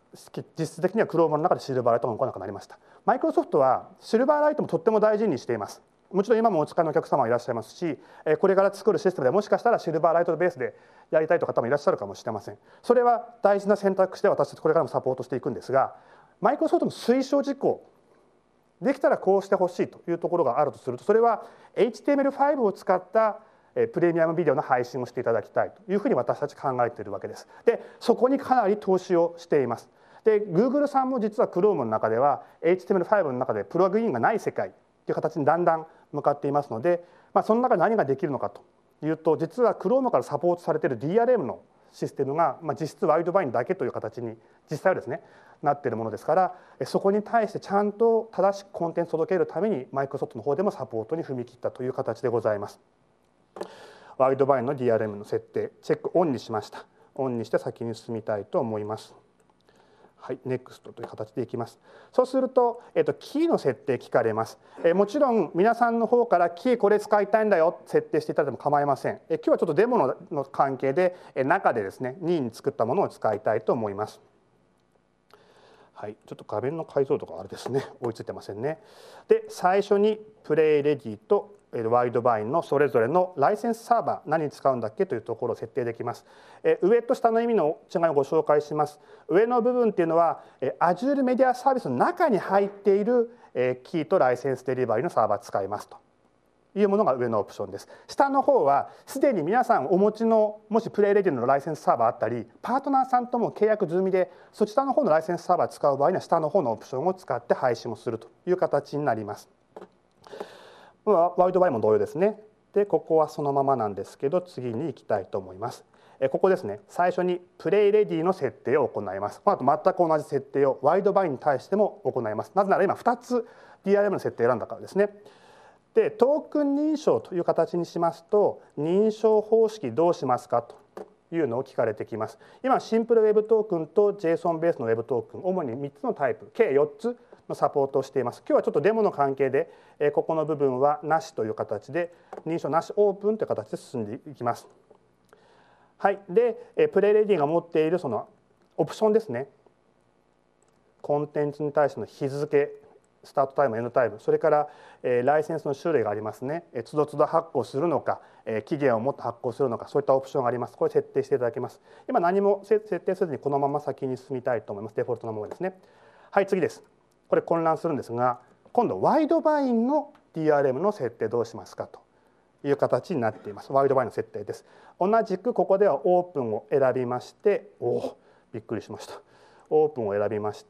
[SPEAKER 1] 実質的には Chrome の中でシルバーライトが動かなくなりました。マイクロソフトはシルバーライトもとっても大事にしています。もちろん今もお使いのお客様いらっしゃいますし、これから作るシステムでもしかしたらシルバーライトベースでやりたいという方もいらっしゃるかもしれません。それは大事な選択肢で私たちこれからもサポートしていくんですが、マイクロソフトの推奨事項、できたらこうしてほしいというところがあるとすると、それは エイチティーエムエルファイブ を使ったプレミアムビデオの配信をしていただきたいというふうに私たち考えているわけです。で、そこにかなり投資をしています。で、Google さんも実は Chrome の中では エイチティーエムエルファイブ の中でプラグインがない世界という形にだんだん向かっていますので、まあ、その中で何ができるのかというと、実は Chrome からサポートされている ディーアールエム のシステムが、まあ、実質ワイドバインだけという形に実際はですねなっているものですから、そこに対してちゃんと正しくコンテンツを届けるためにマイクロソフトの方でもサポートに踏み切ったという形でございます。ワイドバインの ディーアールエム の設定チェックオンにしました。オンにして先に進みたいと思います。はい、ネクストという形でいきます。そうすると、えっと、キーの設定聞かれます。えもちろん皆さんの方からキーこれ使いたいんだよ設定していただいても構いません。え今日はちょっとデモ の, の関係でえ中でですね任意に作ったものを使いたいと思います。はい、ちょっと画面の解像度があれですね追いついてませんね。で、最初にプレイレディとワイドバインのそれぞれのライセンスサーバー何に使うんだっけというところを設定できます。上と下の意味の違いをご紹介します。上の部分っていうのは Azure メディアサービスの中に入っているキーとライセンスデリバリーのサーバー使いますというものが上のオプションです。下の方はすでに皆さんお持ちのもしプレイレディのライセンスサーバーあったりパートナーさんとも契約済みでそちらの方のライセンスサーバー使う場合には下の方のオプションを使って配信をするという形になります。ワイドバインも同様ですね。で、ここはそのままなんですけど次に行きたいと思います。ここですね。最初にプレイレディの設定を行います。この後全く同じ設定をワイドバインに対しても行います。なぜなら今ふたつ ディーアールエム の設定を選んだからですね。で、トークン認証という形にしますと認証方式どうしますかというのを聞かれてきます。今シンプルウェブトークンと ジェイソン ベースのウェブトークン主にみっつのタイプ計よっつのサポートをしています。今日はちょっとデモの関係でここの部分はなしという形で認証なしオープンという形で進んでいきます。はい、でプレイレディが持っているそのオプションですね。コンテンツに対しての日付、スタートタイム、エンドタイム、それからライセンスの種類がありますね。つどつど発行するのか、期限を持って発行するのか、そういったオプションがあります。これ設定していただけます。今何も設定せずにこのまま先に進みたいと思います。デフォルトのままですね。はい、次です。これ混乱するんですが、今度ワイドバインの ディーアールエム の設定どうしますかという形になっています。ワイドバインの設定です。同じくここではオープンを選びまして、おお、びっくりしました。オープンを選びまして、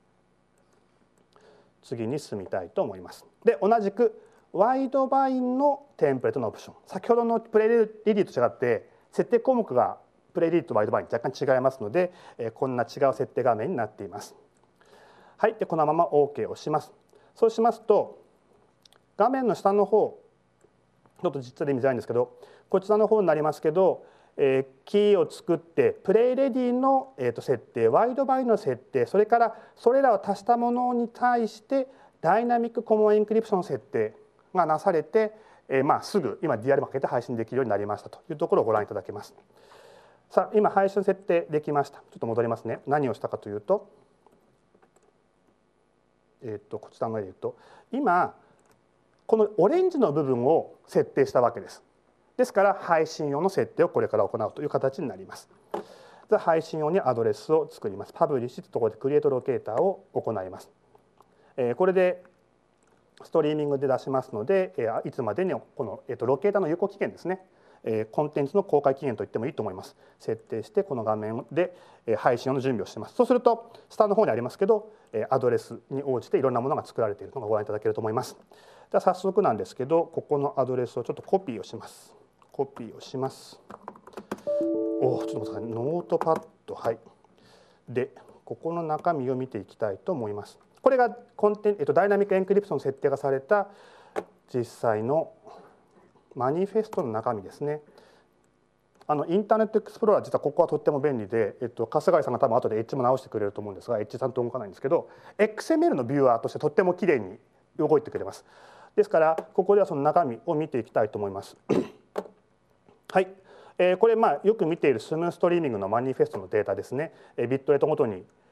[SPEAKER 1] 次に進みたいと思います。で、同じくワイドバインのテンプレートのオプション。先ほどのプレイレディと違って設定項目がプレイレディとワイドバイン若干違いますので、こんな違う設定画面になっています。はい、でこのまま OK をします。そうしますと画面の下の方ちょっと実際で見づらいんですけどこちらの方になりますけど、えー、キーを作ってプレイレディの、えー、と設定ワイドバインの設定それからそれらを足したものに対してダイナミックコモンエンクリプションの設定がなされて、えーまあ、すぐ今 ディーアールエム かけて配信できるようになりましたというところをご覧いただけます。さあ今配信設定できました。ちょっと戻りますね。何をしたかというとえー、とこちらの絵で言うと今このオレンジの部分を設定したわけです。ですから配信用の設定をこれから行うという形になります。じゃあ配信用にアドレスを作ります。パブリッシュというところでクリエイトロケーターを行います。えー、これでストリーミングで出しますので、えー、いつまでにこの、えー、とロケーターの有効期限ですね、えー、コンテンツの公開期限と言ってもいいと思います。設定してこの画面で配信用の準備をしています。そうすると下の方にありますけどアドレスに応じていろんなものが作られているのがご覧いただけると思います。では早速なんですけどここのアドレスをちょっとコピーをします。コピーをします。おお、ちょっと待ってください。ノートパッド、はい。でここの中身を見ていきたいと思います。これがコンテン、えっと、ダイナミックエンクリプション設定がされた実際のマニフェストの中身ですね。あのインターネットエクスプローラー実はここはとっても便利で、えっと、春日井さんが多分後でエッジも直してくれると思うんですがエッジちゃんと動かないんですけど エックスエムエル のビューアーとしてとってもきれいに動いてくれます。ですからここではその中身を見ていきたいと思います。はい、えー、これまあよく見ているスムーストリーミングのマニフェストのデータですね。ビットレートごとに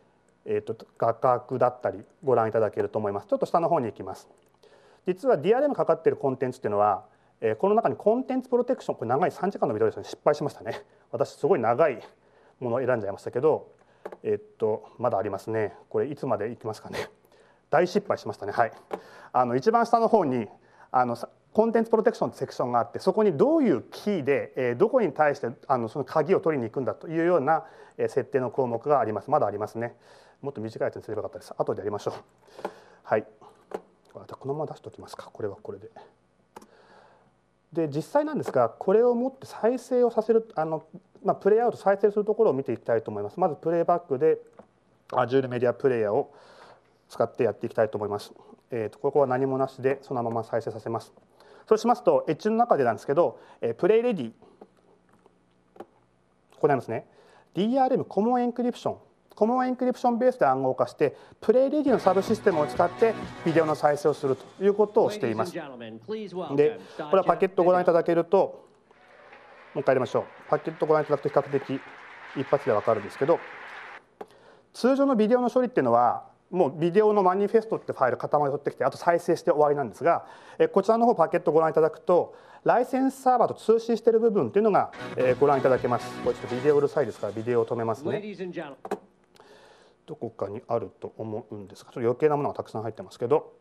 [SPEAKER 1] えー、と画角だったりご覧いただけると思います。ちょっと下の方に行きます。実は ディーアールエム かかっているコンテンツっていうのは、えー、この中にコンテンツプロテクション、これ長いさんじかんのビデオですね。失敗しましたね。私すごい長いものを選んじゃいましたけど、えー、っとまだありますね。これいつまでいきますかね。大失敗しましたね。はい。あの一番下の方にあのコンテンツプロテクションってセクションがあって、そこにどういうキーで、えー、どこに対してあのその鍵を取りに行くんだというような、えー、設定の項目があります。まだありますね。もっと短いやつにすればよかったです。後でやりましょう。はい。このまま出しておきますか。これはこれで。で実際なんですが、これをもって再生をさせるあの、まあ、プレイアウト再生するところを見ていきたいと思います。まずプレイバックで Azure メディアプレイヤーを使ってやっていきたいと思います。えー、とここは何もなしでそのまま再生させます。そうしますとエッジの中でなんですけど、えー、プレイレディここにありますね。 ディーアールエム コモンエンクリプションコモンエンクリプションベースで暗号化してプレイレディのサブシステムを使ってビデオの再生をするということをしています。で、これはパケットをご覧いただけると、もう一回やりましょう。パケットをご覧いただくと比較的一発で分かるんですけど、通常のビデオの処理っていうのはもうビデオのマニフェストってファイル塊を取ってきてあと再生して終わりなんですが、こちらの方パケットをご覧いただくとライセンスサーバーと通信している部分っていうのがご覧いただけます。これちょっとビデオうるさいですからビデオを止めますね。どこかにあると思うんですが、ちょっと余計なものがたくさん入ってますけど、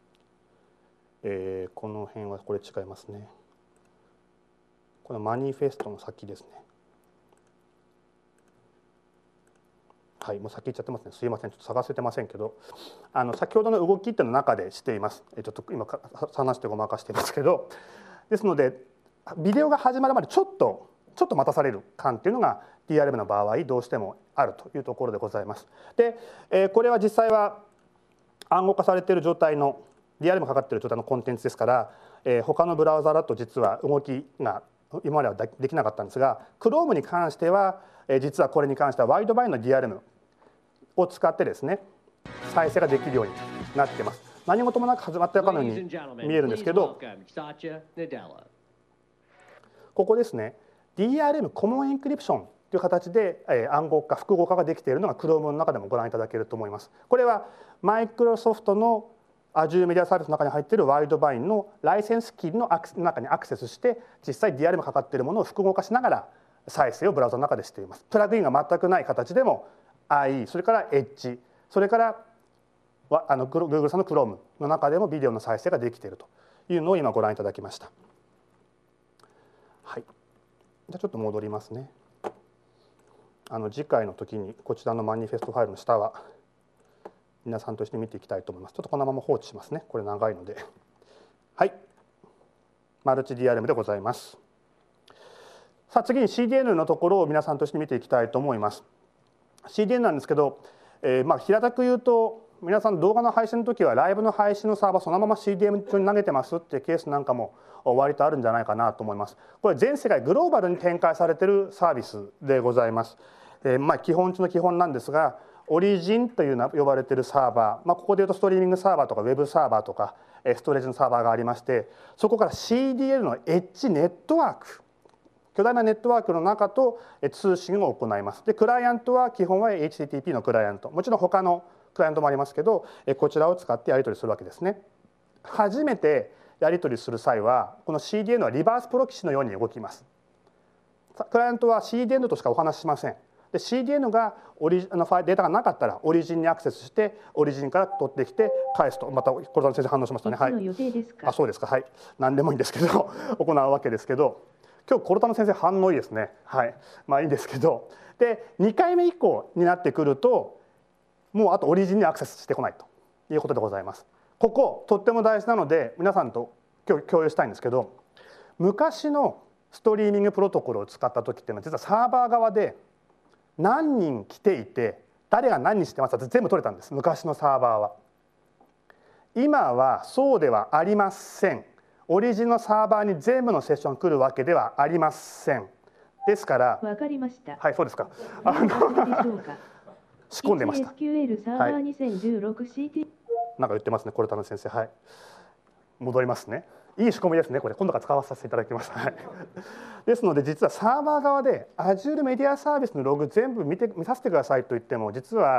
[SPEAKER 1] えー、この辺はこれ違いますね。このマニフェストの先ですね。はい、もう先行っちゃってますね。すいません、ちょっと探せてませんけど、あの先ほどの動きっていうの中でしています。ちょっと今話してごまかしていますけど、ですのでビデオが始まるまでちょっとちょっと待たされる感っていうのが ディーアールエム の場合どうしてもあるというところでございます。で、えー、これは実際は暗号化されている状態の ディーアールエム かかっている状態のコンテンツですから、えー、他のブラウザだと実は動きが今まではできなかったんですが、 Chrome に関しては、えー、実はこれに関してはワイドバインの ディーアールエム を使ってですね再生ができるようになっています。何事もなく始まったかのように見えるんですけど、ここですね ディーアールエム コモンエンクリプションという形で暗号化複合化ができているのが Chrome の中でもご覧いただけると思います。これはマイクロソフトの Azure メディアサービスの中に入っているワイドバインのライセンスキーの中にアクセスして実際 ディーアールエム かかっているものを複合化しながら再生をブラウザの中でしています。プラグインが全くない形でも アイイー、 それから Edge、 それからあの Google さんの Chrome の中でもビデオの再生ができているというのを今ご覧いただきました。はい、じゃあちょっと戻りますね。あの次回の時にこちらのマニフェストファイルの下は皆さんと一緒に見ていきたいと思います。ちょっとこのまま放置しますね。これ長いので。はい、マルチ ディーアールエム でございます。さあ次に シーディーエヌ のところを皆さんと一緒に見ていきたいと思います。シーディーエヌ なんですけど、えー、まあ平たく言うと皆さん動画の配信の時はライブの配信のサーバーそのまま シーディーエム 上に投げてますっていうケースなんかも割とあるんじゃないかなと思います。これ全世界グローバルに展開されているサービスでございます。えー、まあ基本中の基本なんですが、オリジンというの呼ばれているサーバー、まあ、ここでいうとストリーミングサーバーとかウェブサーバーとかストレージのサーバーがありまして、そこから シーディーエル のエッジネットワーク、巨大なネットワークの中と通信を行います。でクライアントは基本は エイチティーティーピー のクライアント、もちろん他のクライアントもありますけど、こちらを使ってやり取りするわけですね。初めてやり取りする際はこの シーディーエヌ はリバースプロキシのように動きます。クライアントは シーディーエヌ としかお話ししません。で シーディーエヌ がオリジあのファイルデータがなかったらオリジンにアクセスしてオリジンから取ってきて返すと、またコロタン先生反応しましたね。はい。あ、そうですか。はい。何でもいいんですけど行うわけですけど、今日コロタン先生反応いいですね。はい。まあいいんですけど、でにかいめ以降になってくるともうあとオリジンにアクセスしてこないということでございます。こことっても大事なので皆さんと今日共有したいんですけど、昔のストリーミングプロトコルを使った時っていうのは実はサーバー側で何人来ていて誰が何人してますかって全部取れたんです。昔のサーバーは。今はそうではありません。オリジンのサーバーに全部のセッション来るわけではありません。ですから
[SPEAKER 2] わかりました。
[SPEAKER 1] はい、そうですか。あの仕込んでました。
[SPEAKER 2] エスキューエル サーバー にせんじゅうろくシーティー、
[SPEAKER 1] なんか言ってますね、コルタナ先生。はい。戻りますね。いい仕込みですね。これ今度から使わさせていただきます。はい。ですので実はサーバー側で Azure メディアサービスのログ全部見て見させてくださいと言っても実は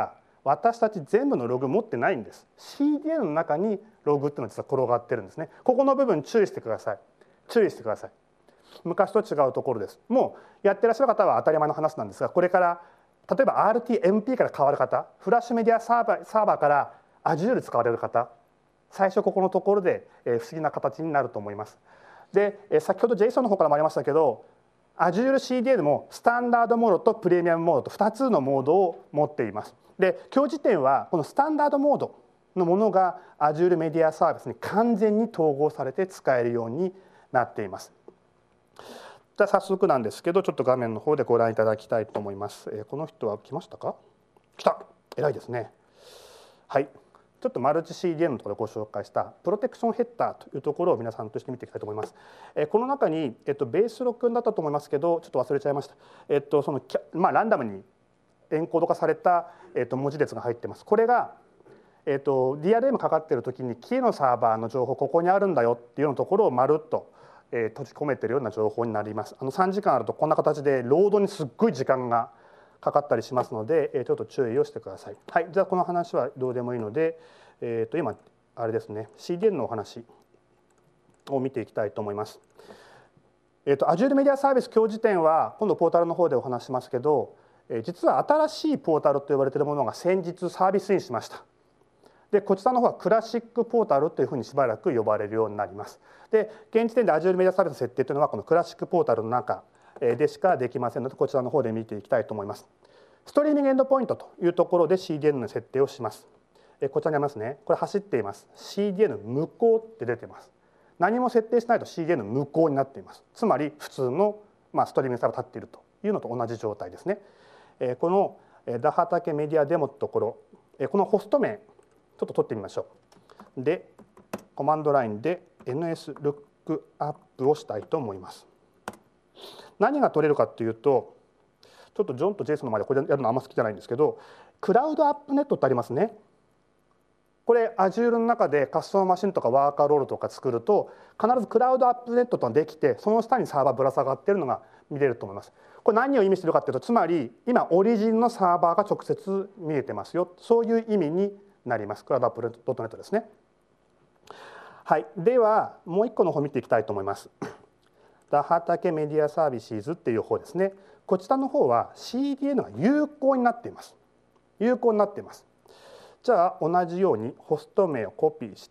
[SPEAKER 1] 私たち全部のログ持ってないんです。 シーディーエヌ の中にログっていうのは実は転がってるんですね。ここの部分注意してください。注意してください。昔と違うところです。もうやってらっしゃる方は当たり前の話なんですが、これから例えば アールティーエムピー から変わる方、フラッシュメディアサーバー、サーバーから Azure 使われる方、最初ここのところで不思議な形になると思います。で、先ほど ジェイソン の方からもありましたけど、Azure シーディーエヌ もスタンダードモードとプレミアムモードとふたつのモードを持っています。で、今日時点はこのスタンダードモードのものが Azure メディアサービスに完全に統合されて使えるようになっています。じゃあ早速なんですけど、ちょっと画面の方でご覧いただきたいと思います。えー、この人は来ましたか？来た。偉いですね。はい。ちょっとマルチ シーディーエヌ のところでご紹介したプロテクションヘッダーというところを皆さんとして見ていきたいと思います。えー、この中に、えっと、ベース録音だったと思いますけど、ちょっと忘れちゃいました。えっと、そのまあ、ランダムにエンコード化された、えっと、文字列が入っています。これが、えっと、ディーアールエム かかっているときにキーのサーバーの情報ここにあるんだよっていうようなところをまるっとえー、閉じ込めているような情報になります。あのさんじかんあるとこんな形でロードにすっごい時間がかかったりしますので、えー、ちょっと注意をしてください。はい、じゃあこの話はどうでもいいので、えー、と今あれですね シーディーエヌ のお話を見ていきたいと思います。えー、と Azure メディアサービス今日時点は今度ポータルの方でお話しますけど、えー、実は新しいポータルと呼ばれているものが先日サービスインしました。でこちらの方はクラシックポータルというふうにしばらく呼ばれるようになります。で現時点で Azure メディアサービスの設定というのはこのクラシックポータルの中でしかできませんので、こちらの方で見ていきたいと思います。ストリーミングエンドポイントというところで シーディーエヌ の設定をします。こちらにありますね。これ走っています。シーディーエヌ 無効って出てます。何も設定しないと シーディーエヌ 無効になっています。つまり普通の、まあ、ストリーミングサーバー立っているというのと同じ状態ですね。このダハタケメディアデモのところ、このホスト名ちょっと取ってみましょう。でコマンドラインで エヌエス ルックアップをしたいと思います。何が取れるかというと、ちょっとジョンとジェイソンの前でこれやるのあんま好きじゃないんですけど、クラウドアップネットってありますね。これ Azure の中でカスタムマシンとかワーカーロールとか作ると必ずクラウドアップネットというのができて、その下にサーバーぶら下がっているのが見れると思います。これ何を意味しているかというと、つまり今オリジンのサーバーが直接見えてますよ、そういう意味になります。クラウドアップネットですね。はい、ではもう一個の方見ていきたいと思います。ダハタケメディアサービスズっていう方ですね。こちらの方は シーディーエヌ が有効になっています。有効になっています。じゃあ同じようにホスト名をコピーして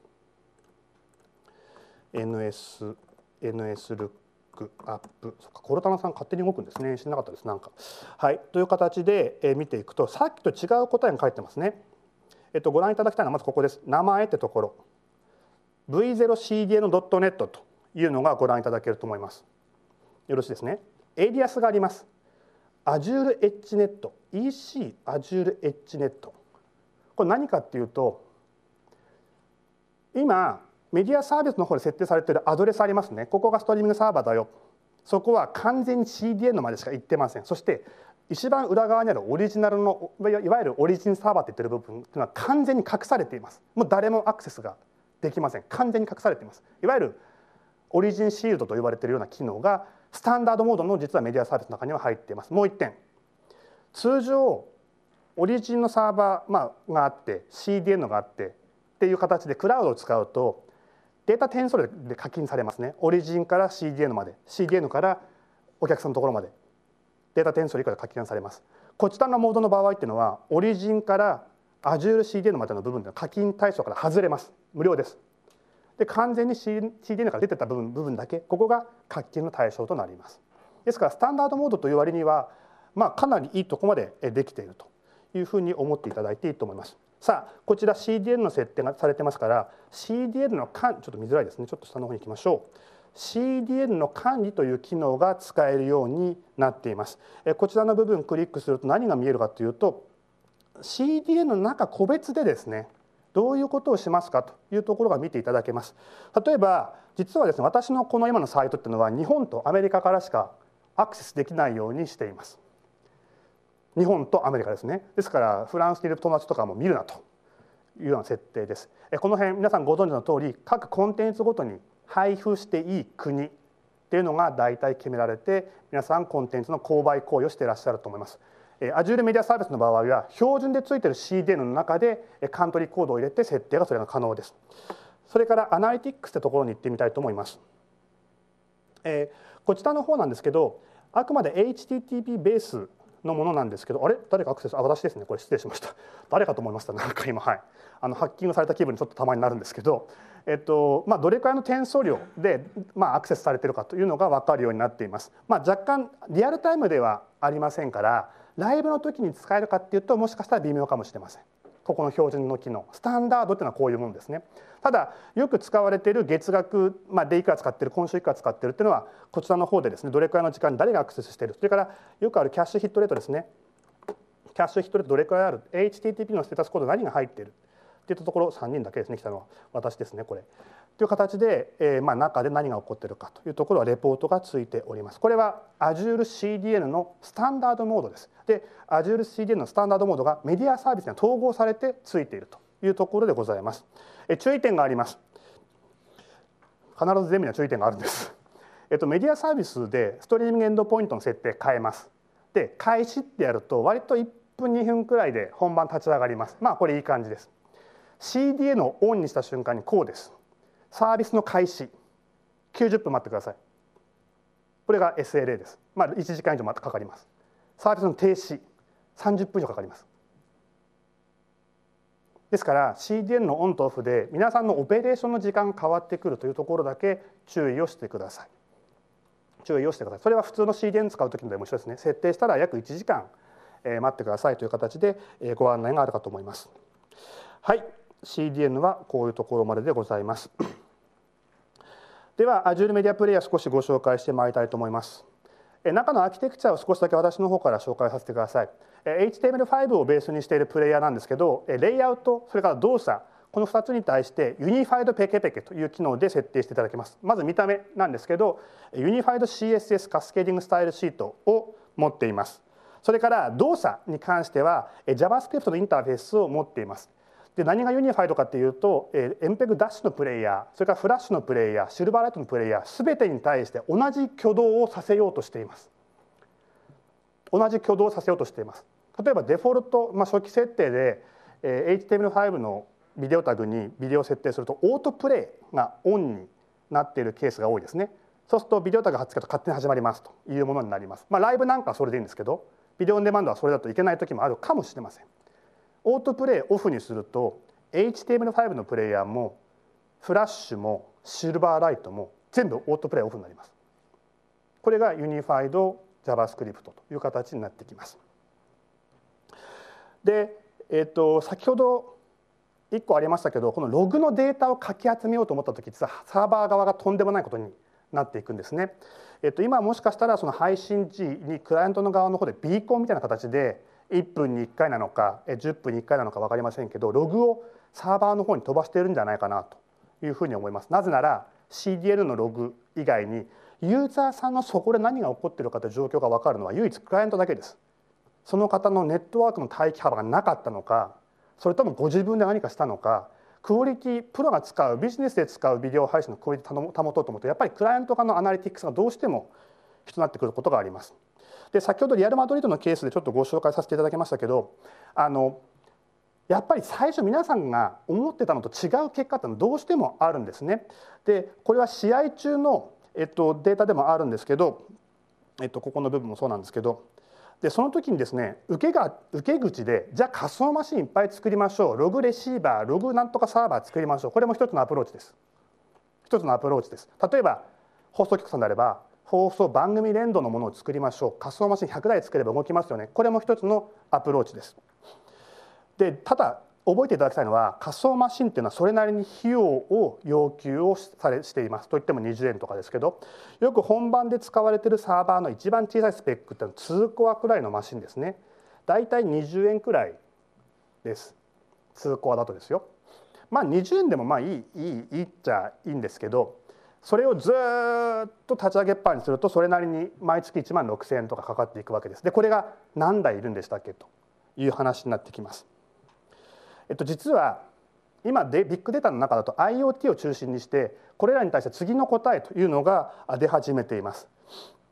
[SPEAKER 1] エヌエス エヌエス ルックアップ、そっかコロタナさん勝手に動くんですね。知らなかったですなんか。はい、という形で見ていくと、さっきと違う答えが書いてますね。えっと、ご覧いただきたいのはまずここです。名前ってところ ブイゼロシーディーエヌドットネット というのがご覧いただけると思います。よろしいですね。エイリアスがあります。 Azure エッジネット イーシー Azure エッジネット、これ何かっていうと、今メディアサービスの方で設定されているアドレスありますね。ここがストリーミングサーバーだよ。そこは完全に シーディーエヌ までしか行ってません。そして一番裏側にあるオリジナルのいわゆるオリジンサーバーって言ってる部分というのは完全に隠されています。もう誰もアクセスができません。完全に隠されています。いわゆるオリジンシールドと呼ばれているような機能がスタンダードモードの実はメディアサービスの中には入っています。もう一点、通常オリジンのサーバー、まあ、があって シーディーエヌ があってっていう形でクラウドを使うとデータ転送で課金されますね。オリジンから シーディーエヌ まで、 シーディーエヌ からお客さんのところまでデータ転送以下で課金されます。こちらのモードの場合っていうのはオリジンから Azure シーディーエヌ までの部分では課金対象から外れます。無料です。で完全に シーディーエヌ から出てた部分部分だけ、ここが課金の対象となります。ですからスタンダードモードという割には、まあ、かなりいいところまでできているというふうに思っていただいていいと思います。さあこちら シーディーエヌ の設定がされてますから、 シーディーエヌ の管理、ちょっと見づらいですね。ちょっと下の方に行きましょう。 シーディーエヌ の管理という機能が使えるようになっています。こちらの部分をクリックすると何が見えるかというと、 シーディーエヌ の中個別でですね、どういうことをしますかというところが見ていただけます。例えば実はですね、私のこの今のサイトっていうのは日本とアメリカからしかアクセスできないようにしています。日本とアメリカですね。ですからフランスにいる友達とかも見るなというような設定です。この辺皆さんご存知の通り、各コンテンツごとに配布していい国っていうのが大体決められて、皆さんコンテンツの購買行為をしていらっしゃると思います。 Azure メディアサービスの場合は標準でついている シーディーエヌ の中でカントリーコードを入れて設定がそれが可能です。それからアナリティクスってところに行ってみたいと思います。えー、こちらの方なんですけど、あくまで エイチティーティーピー ベースのものなんですけど、あれ誰かアクセス、あ、私ですね、これ失礼しました。誰かと思いました、なんか今、はい、あのハッキングされた気分にちょっとたまになるんですけど、えっとまあ、どれくらいの転送量で、まあ、アクセスされているかというのが分かるようになっています。まあ、若干リアルタイムではありませんから、ライブの時に使えるかっていうと、もしかしたら微妙かもしれません。ここの標準の機能、スタンダードっていうのはこういうものですね。ただよく使われている月額、まあ、でいくら使っている、今週いくら使っているっていうのはこちらの方でですね、どれくらいの時間に誰がアクセスしている、それからよくあるキャッシュヒットレートですね。キャッシュヒットレートどれくらいある、 エイチティーティーピー のステータスコード何が入っているっていったところ、さんにんだけですね、来たのは私ですね、これという形で、えー、まあ中で何が起こっているかというところはレポートがついております。これは Azure シーディーエヌ のスタンダードモードです。で Azure シーディーエヌ のスタンダードモードがメディアサービスに統合されてついているというところでございます。え注意点があります。必ず全部には注意点があるんです。えっと、メディアサービスでストリーミングエンドポイントの設定変えます。で開始ってやると割といっぷんにふんくらいで本番立ち上がります。まあこれいい感じです。 シーディーエヌ をオンにした瞬間にこうです。サービスの開始きゅうじゅっぷん待ってください。これが エスエルエー です。まあいちじかん以上かかります。サービスの停止さんじゅっぷん以上かかります。ですから シーディーエヌ のオンとオフで皆さんのオペレーションの時間が変わってくるというところだけ注意をしてください。注意をしてください。それは普通の シーディーエヌ 使う時のでも一緒ですね。設定したら約いちじかん待ってくださいという形でご案内があるかと思います。はい、シーディーエヌ はこういうところまででございます。では Azure メディアプレイヤー少しご紹介してまいりたいと思います。中のアーキテクチャを少しだけ私の方から紹介させてください。エイチティーエムエルファイブ をベースにしているプレイヤーなんですけど、レイアウト、それから動作、このふたつに対してユニファイドペケペケという機能で設定していただけます。まず見た目なんですけど、ユニファイド シーエスエス カスケーディングスタイルシートを持っています。それから動作に関しては JavaScript のインターフェースを持っています。で何がユニファイドかというと、エムペグ ダッシュのプレイヤー、それからフラッシュのプレイヤー、シルバーライトのプレイヤー、すべてに対して同じ挙動をさせようとしています。同じ挙動をさせようとしています。例えばデフォルト、まあ、初期設定で エイチティーエムエルファイブ のビデオタグにビデオを設定するとオートプレイがオンになっているケースが多いですね。そうするとビデオタグがつけると勝手に始まりますというものになります。まあ、ライブなんかはそれでいいんですけど、ビデオオンデマンドはそれだといけない時もあるかもしれません。オートプレイオフにすると エイチティーエムエルファイブ のプレイヤーもフラッシュもシルバーライトも全部オートプレイオフになります。これがユニファイド JavaScript という形になってきます。で、えー、と先ほどいっこありましたけど、このログのデータをかき集めようと思った時、実はサーバー側がとんでもないことになっていくんですね。えー、と今もしかしたらその配信時にクライアントの側の方でビーコンみたいな形でいっぷんにいっかいなのかじゅっぷんにいっかいなのか分かりませんけど、ログをサーバーの方に飛ばしているんじゃないかなというふうに思います。なぜなら シーディーエヌ のログ以外にユーザーさんのそこで何が起こっているかという状況が分かるのは唯一クライアントだけです。その方のネットワークの帯域幅がなかったのか、それともご自分で何かしたのか、クオリティプロが使うビジネスで使うビデオ配信のクオリティを保とうと思うと、やっぱりクライアント側のアナリティクスがどうしても必要になってくることがあります。で先ほどリアルマドリードのケースでちょっとご紹介させていただきましたけど、あのやっぱり最初皆さんが思ってたのと違う結果ってのはどうしてもあるんですね。でこれは試合中の、えっと、データでもあるんですけど、えっと、ここの部分もそうなんですけど、でその時にですね、受けが受け口でじゃあ仮想マシンいっぱい作りましょう、ログレシーバー、ログなんとかサーバー作りましょう、これも一つのアプローチです。一つのアプローチです。例えば放送局さんであれば放送番組連動のものを作りましょう、仮想マシンひゃくだい作れば動きますよね、これも一つのアプローチです。でただ覚えていただきたいのは、仮想マシンっていうのはそれなりに費用を要求をされしています。といってもにじゅうえんとかですけど、よく本番で使われているサーバーの一番小さいスペックっていうのはにコアくらいのマシンですね。だいたいにじゅうえんくらいです。にコアだとですよ。まあにじゅうえんでもまあいいいいいいっちゃいいんですけど、それをずっと立ち上げっぱにするとそれなりに毎月いちまんろくせんえんとかかかっていくわけです。でこれが何台いるんでしたっけという話になってきます。えっと、実は今でビッグデータの中だと IoT を中心にしてこれらに対して次の答えというのが出始めています。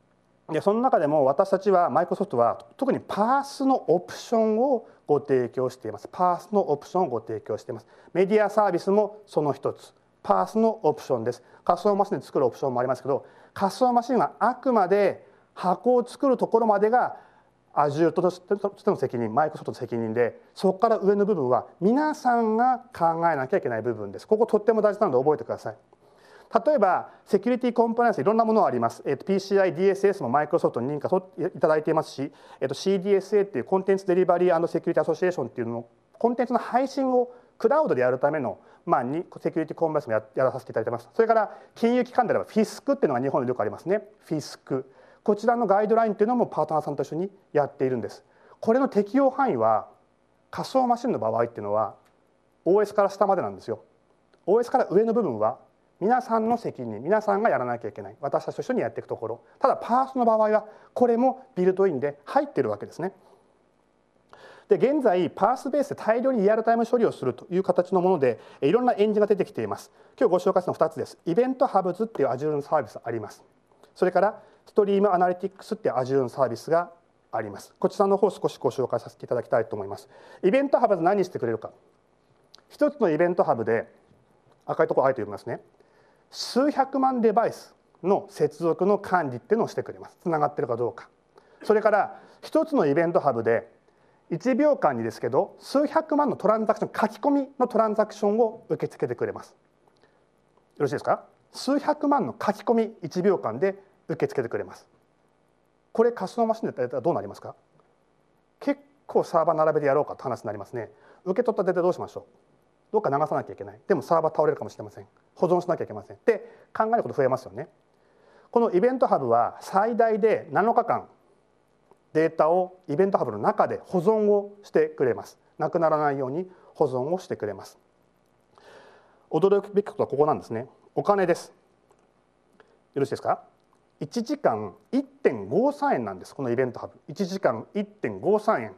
[SPEAKER 1] でその中でも私たちはマイクロソフトは特にパースのオプションをご提供しています。パースのオプションをご提供しています。メディアサービスもその一つ、パースのオプションです。仮想マシンで作るオプションもありますけど、仮想マシンはあくまで箱を作るところまでが Azure としての責任、マイクロソフトの責任で、そこから上の部分は皆さんが考えなきゃいけない部分です。こことっても大事なので覚えてください。例えばセキュリティコンプライアンスいろんなものがあります。えー、と ピーシーアイ、ディーエスエス もマイクロソフトに認可いただいていますし、えー、と シーディーエスエー っていうコンテンツデリバリー&セキュリティアソシエーションっていうのもコンテンツの配信をクラウドでやるための、まあ、にセキュリティコンプライアンスも や, やらさせていただいてます。それから金融機関であればフィスクっていうのが日本でよくありますね。フィスク、こちらのガイドラインっていうのもパートナーさんと一緒にやっているんです。これの適用範囲は仮想マシンの場合っていうのは オーエス から下までなんですよ。オーエス から上の部分は皆さんの責任、皆さんがやらなきゃいけない、私たちと一緒にやっていくところ。ただパースの場合はこれもビルトインで入っているわけですね。で現在パースベースで大量にリアルタイム処理をするという形のものでいろんなエンジンが出てきています。今日ご紹介するのはふたつです。イベントハブズっていう Azure のサービスあります。それからストリームアナリティクスっていう Azure のサービスがあります。こちらの方少しご紹介させていただきたいと思います。イベントハブズ何してくれるか。一つのイベントハブで赤いところあえて読みますね。数百万デバイスの接続の管理っていうのをしてくれます。つながっているかどうか。それから一つのイベントハブでいちびょうかんにですけど数百万のトランザクション、書き込みのトランザクションを受け付けてくれます。よろしいですか。数百万の書き込みいちびょうかんで受け付けてくれます。これ仮想マシンでやったらどうなりますか。結構サーバー並べてやろうかと話になりますね。受け取ったデータどうしましょう。どっか流さなきゃいけない。でもサーバー倒れるかもしれません。保存しなきゃいけません。で考えること増えますよね。このイベントハブは最大でなのかかんデータをイベントハブの中で保存をしてくれます。なくならないように保存をしてくれます。驚くべきことはここなんですね。お金です。よろしいですか。いちじかん いってんごさんえんなんです。このイベントハブいちじかん いってんごさんえん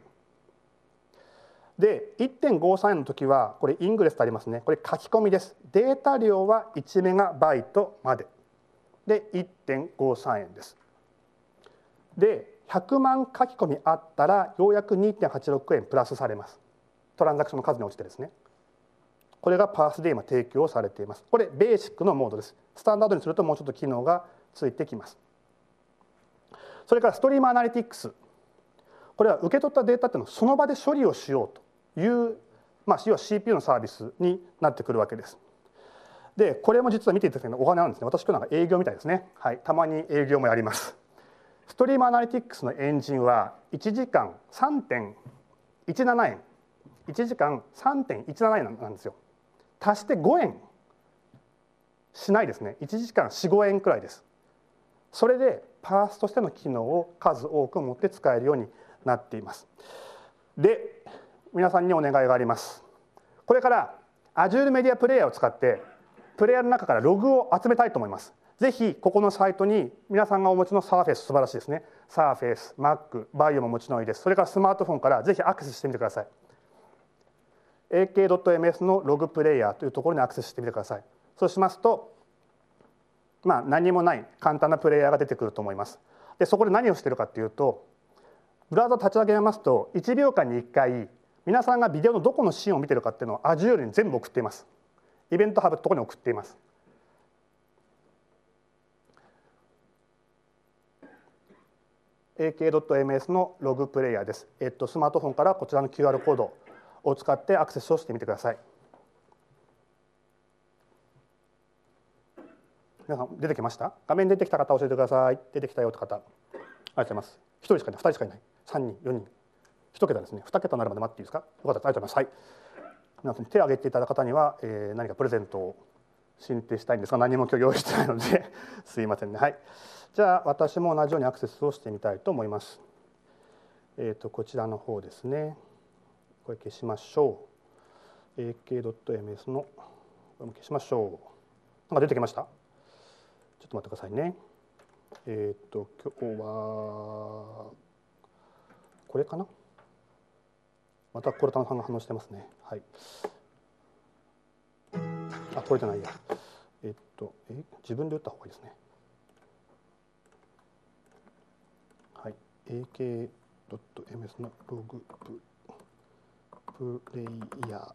[SPEAKER 1] で いってんごさんえんの時はこれイングレスとありますね。これ書き込みです。データ量はいちメガバイトまでで いってんごさんえんです。でひゃくまん書き込みあったらようやく にてんはちろくえんプラスされます。トランザクションの数に応じてですね。これがパースで今提供されています。これベーシックのモードです。スタンダードにするともうちょっと機能がついてきます。それからストリームアナリティクス、これは受け取ったデータっていうのをその場で処理をしようという、まあ、要は シーピーユー のサービスになってくるわけです。でこれも実は見ていただくのお金なんですね。私今日なんか営業みたいですね。はい、たまに営業もやります。ストリームアナリティクスのエンジンはいちじかん さんてんいちななえん、いちじかん さんてんいちななえんなんですよ。足してごえんしないですね。いちじかんよん、ごえんくらいです。それでパースとしての機能を数多く持って使えるようになっています。で皆さんにお願いがあります。これから Azure メディアプレイヤーを使ってプレイヤーの中からログを集めたいと思います。ぜひここのサイトに皆さんがお持ちの Surface 素晴らしいですね。Surface、Mac、バイオももちろんいいです。それからスマートフォンからぜひアクセスしてみてください。エーケードットエムエス のログプレイヤーというところにアクセスしてみてください。そうしますと、まあ、何もない簡単なプレイヤーが出てくると思います。でそこで何をしているかというと、ブラウザを立ち上げますといちびょうかんにいっかい皆さんがビデオのどこのシーンを見ているかっていうのを Azure に全部送っています。イベントハブのところに送っています。エーケードットエムエス のログプレイヤーです。えっと、スマートフォンからこちらの キューアール コードを使ってアクセスをしてみてください。皆さん出てきました？画面出てきた方教えてください。出てきたよって方。ありがとうございます。ひとりしかいない、ふたりしかいない、さんにん、よにん、いちけたですね。にけたになるまで待っていいですか？よかったです。ありがとうございます。はい。皆さん手を挙げていただいた方には、えー、何かプレゼントを進呈したいんですが何も今日用意してないのですいませんね。はい。じゃあ私も同じようにアクセスをしてみたいと思います。えっとこちらの方ですね。これ消しましょう。エーケードットエムエス のこれも消しましょう。なんか出てきました？ちょっと待ってくださいね。えっと今日はこれかな。またコルタンさんが反応してますね。はい。あ、これじゃないや。えっとえ自分で打った方がいいですね。 エーケードットエムエス のログプレイヤー。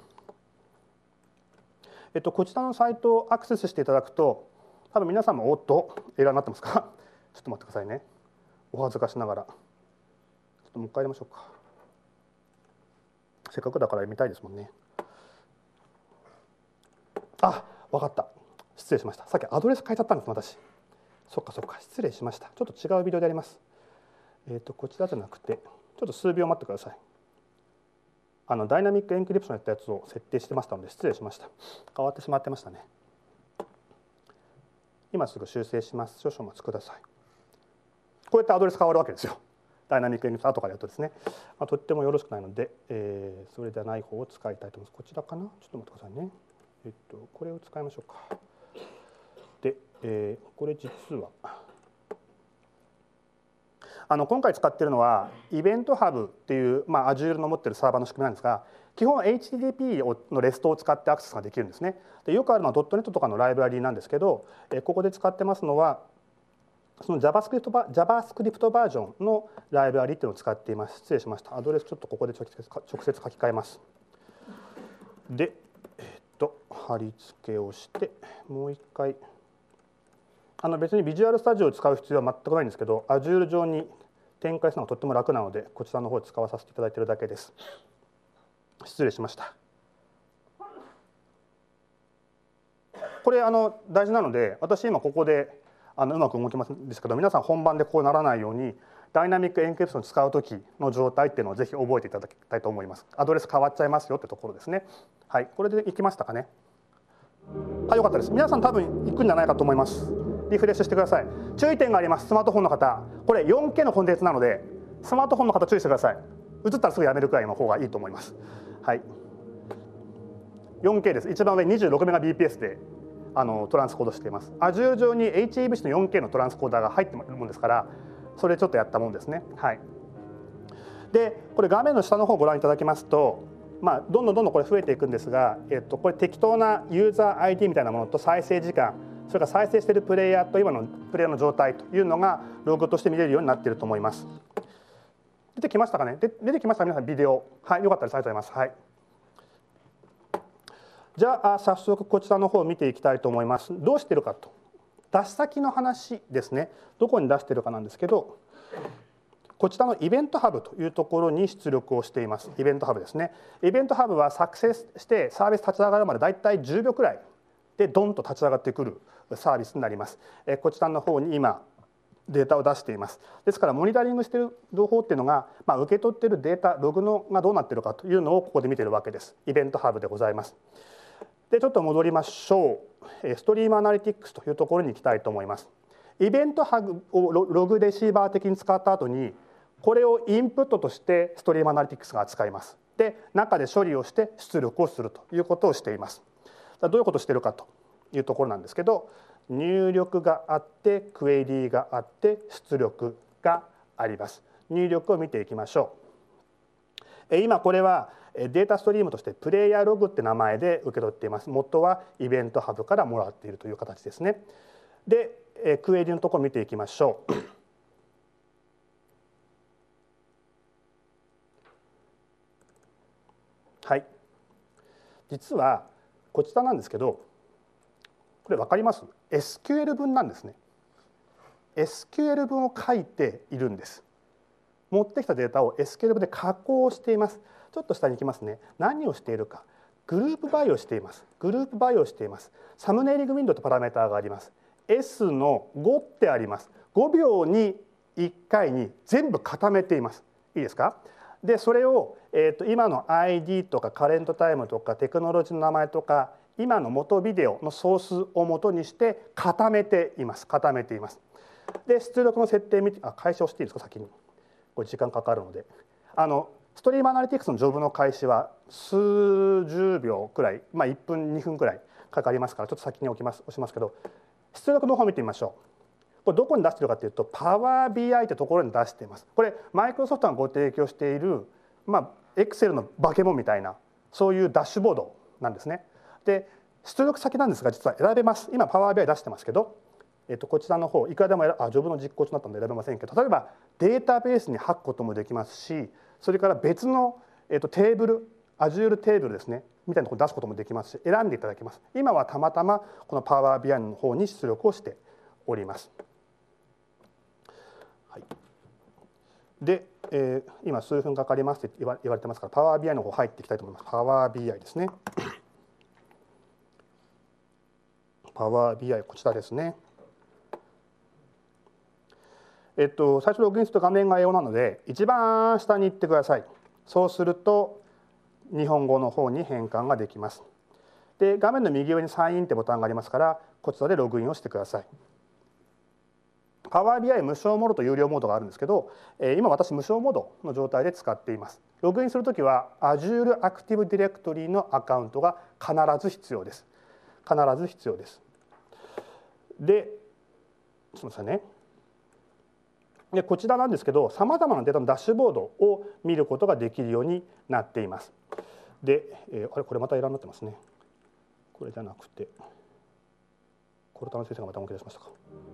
[SPEAKER 1] えっと、こちらのサイトをアクセスしていただくと、多分皆さんもおっとエラーになってますか？ちょっと待ってくださいね。お恥ずかしながら。ちょっともう一回やりましょうか。せっかくだから見たいですもんね。あ、分かった。失礼しました。さっきアドレス変えちゃったんです、私。そっかそっか、失礼しました。ちょっと違うビデオでやります。えっと、こちらじゃなくて、ちょっと数秒待ってください。あのダイナミックエンクリプションやったやつを設定してましたので失礼しました。変わってしまってましたね。今すぐ修正します。少々お待ちください。こうやってアドレス変わるわけですよ。ダイナミックエンクリプション後からやるとですね、まあ、とってもよろしくないので、えー、それではない方を使いたいと思います。こちらかな。ちょっと待ってくださいね。えっとこれを使いましょうか。で、えー、これ実はあの今回使っているのはイベントハブっていう、まあ、Azure の持っているサーバーの仕組みなんですが、基本 エイチティーティーピー のレストを使ってアクセスができるんですね。でよくあるのは ドットネット とかのライブラリーなんですけど、ここで使ってますのはその JavaScript バ、JavaScript バージョンのライブラリーっていうのを使っています。失礼しました。アドレスちょっとここで直接直接書き換えます。で、えっと貼り付けをしてもう一回。あの別にビジュアルスタジオを使う必要は全くないんですけど、Azure 上に展開するのがとっても楽なので、こちらの方で使わさせていただいているだけです。失礼しました。これあの大事なので、私今ここであのうまく動きますんですけど、皆さん本番でこうならないようにダイナミックエンクリプションを使う時の状態っていうのをぜひ覚えていただきたいと思います。アドレス変わっちゃいますよってところですね。はい、これでいきましたかね。はい、よかったです。皆さん多分いくんじゃないかと思います。リフレッシュしてください。注意点があります。スマートフォンの方、これ よんケー のコンテンツなので、スマートフォンの方注意してください。映ったらすぐやめるくらいの方がいいと思います。はい。よんケー です。一番上 にじゅうろくメガビーピーエス であのトランスコードしています。Azure 上に エイチイーブイシー の よんケー のトランスコーダーが入ってるもんですから、それちょっとやったもんですね。はい。で、これ画面の下の方をご覧いただきますと、まあどんどんどんどんこれ増えていくんですが、えっとこれ適当なユーザー アイディー みたいなものと再生時間、それから再生しているプレイヤーと今のプレイヤーの状態というのがログとして見れるようになっていると思います。出てきましたかね。で出てきました。皆さんビデオ。はい、よかったです。ありがとうございます。はい。じゃあ早速こちらの方を見ていきたいと思います。どうしているかと。出し先の話ですね。どこに出しているかなんですけど、こちらのイベントハブというところに出力をしています。イベントハブですね。イベントハブは作成してサービス立ち上がるまでだいたいじゅうびょうくらいでドンと立ち上がってくるサービスになります。こちらの方に今データを出しています。ですからモニタリングしている情報っていうのが、まあ、受け取っているデータログのがどうなっているかというのをここで見ているわけです。イベントハブでございます。でちょっと戻りましょう。ストリームアナリティクスというところに行きたいと思います。イベントハブをログレシーバー的に使った後にこれをインプットとしてストリームアナリティクスが扱います。で中で処理をして出力をするということをしています。どういうことをしているかというところなんですけど、入力があってクエリがあって出力があります。入力を見ていきましょう。今これはデータストリームとしてプレイヤーログって名前で受け取っています。元はイベントハブからもらっているという形ですね。でクエリのところを見ていきましょう。はい、実はこちらなんですけど、これ分かります？ エスキューエル 文なんですね。エスキューエル 文を書いているんです。持ってきたデータを エスキューエル 文で加工しています。ちょっと下に行きますね。何をしているか。グループバイをしています。グループバイをしています。サムネイリングウィンドウとパラメーターがあります。S のごってあります。ごびょうにいっかいに全部固めています。いいですか？でそれを、えー、と今の アイディー とかカレントタイムとかテクノロジーの名前とか今の元ビデオのソースを元にして固めています。固めています。で出力の設定見て、あ開始をしていいですか？先にこれ時間かかるので、あのストリームアナリティクスのジョブの開始は数十秒くらい、まあ、いっぷんにふんくらいかかりますから、ちょっと先に置きます押しますけど、出力の方を見てみましょう。これどこに出しているかというと、パワー ビーアイ というところに出しています。これマイクロソフトがご提供している、まあ、Excel のバケモンみたいなそういうダッシュボードなんですね。で出力先なんですが実は選べます。今パワー ビーアイ 出してますけど、えっと、こちらの方いくらでもあジョブの実行中になったので選べませんけど、例えばデータベースに吐くこともできますし、それから別の、えー、とテーブル、Azure テーブルですねみたいなところを出すこともできますし、選んでいただけます。今はたまたまこの Power ビーアイ の方に出力をしております。はい、で、えー、今数分かかりますって言われてますから、Power ビーアイ の方入っていきたいと思います。Power ビーアイ ですね。Power ビーアイ こちらですね。えっと、最初ログインすると画面が英語なので、一番下に行ってください。そうすると日本語の方に変換ができます。で、画面の右上にサインってボタンがありますから、こちらでログインをしてください。Power ビーアイ 無償モードと有料モードがあるんですけど、今私無償モードの状態で使っています。ログインするときは Azure Active Directory のアカウントが必ず必要です。必ず必要です。で、すみませんね。でこちらなんですけど、さまざまなデータのダッシュボードを見ることができるようになっています。で、えー、あれこれまたエラーになってますね。これじゃなくて、コルタの先生がまた動き出しましたか。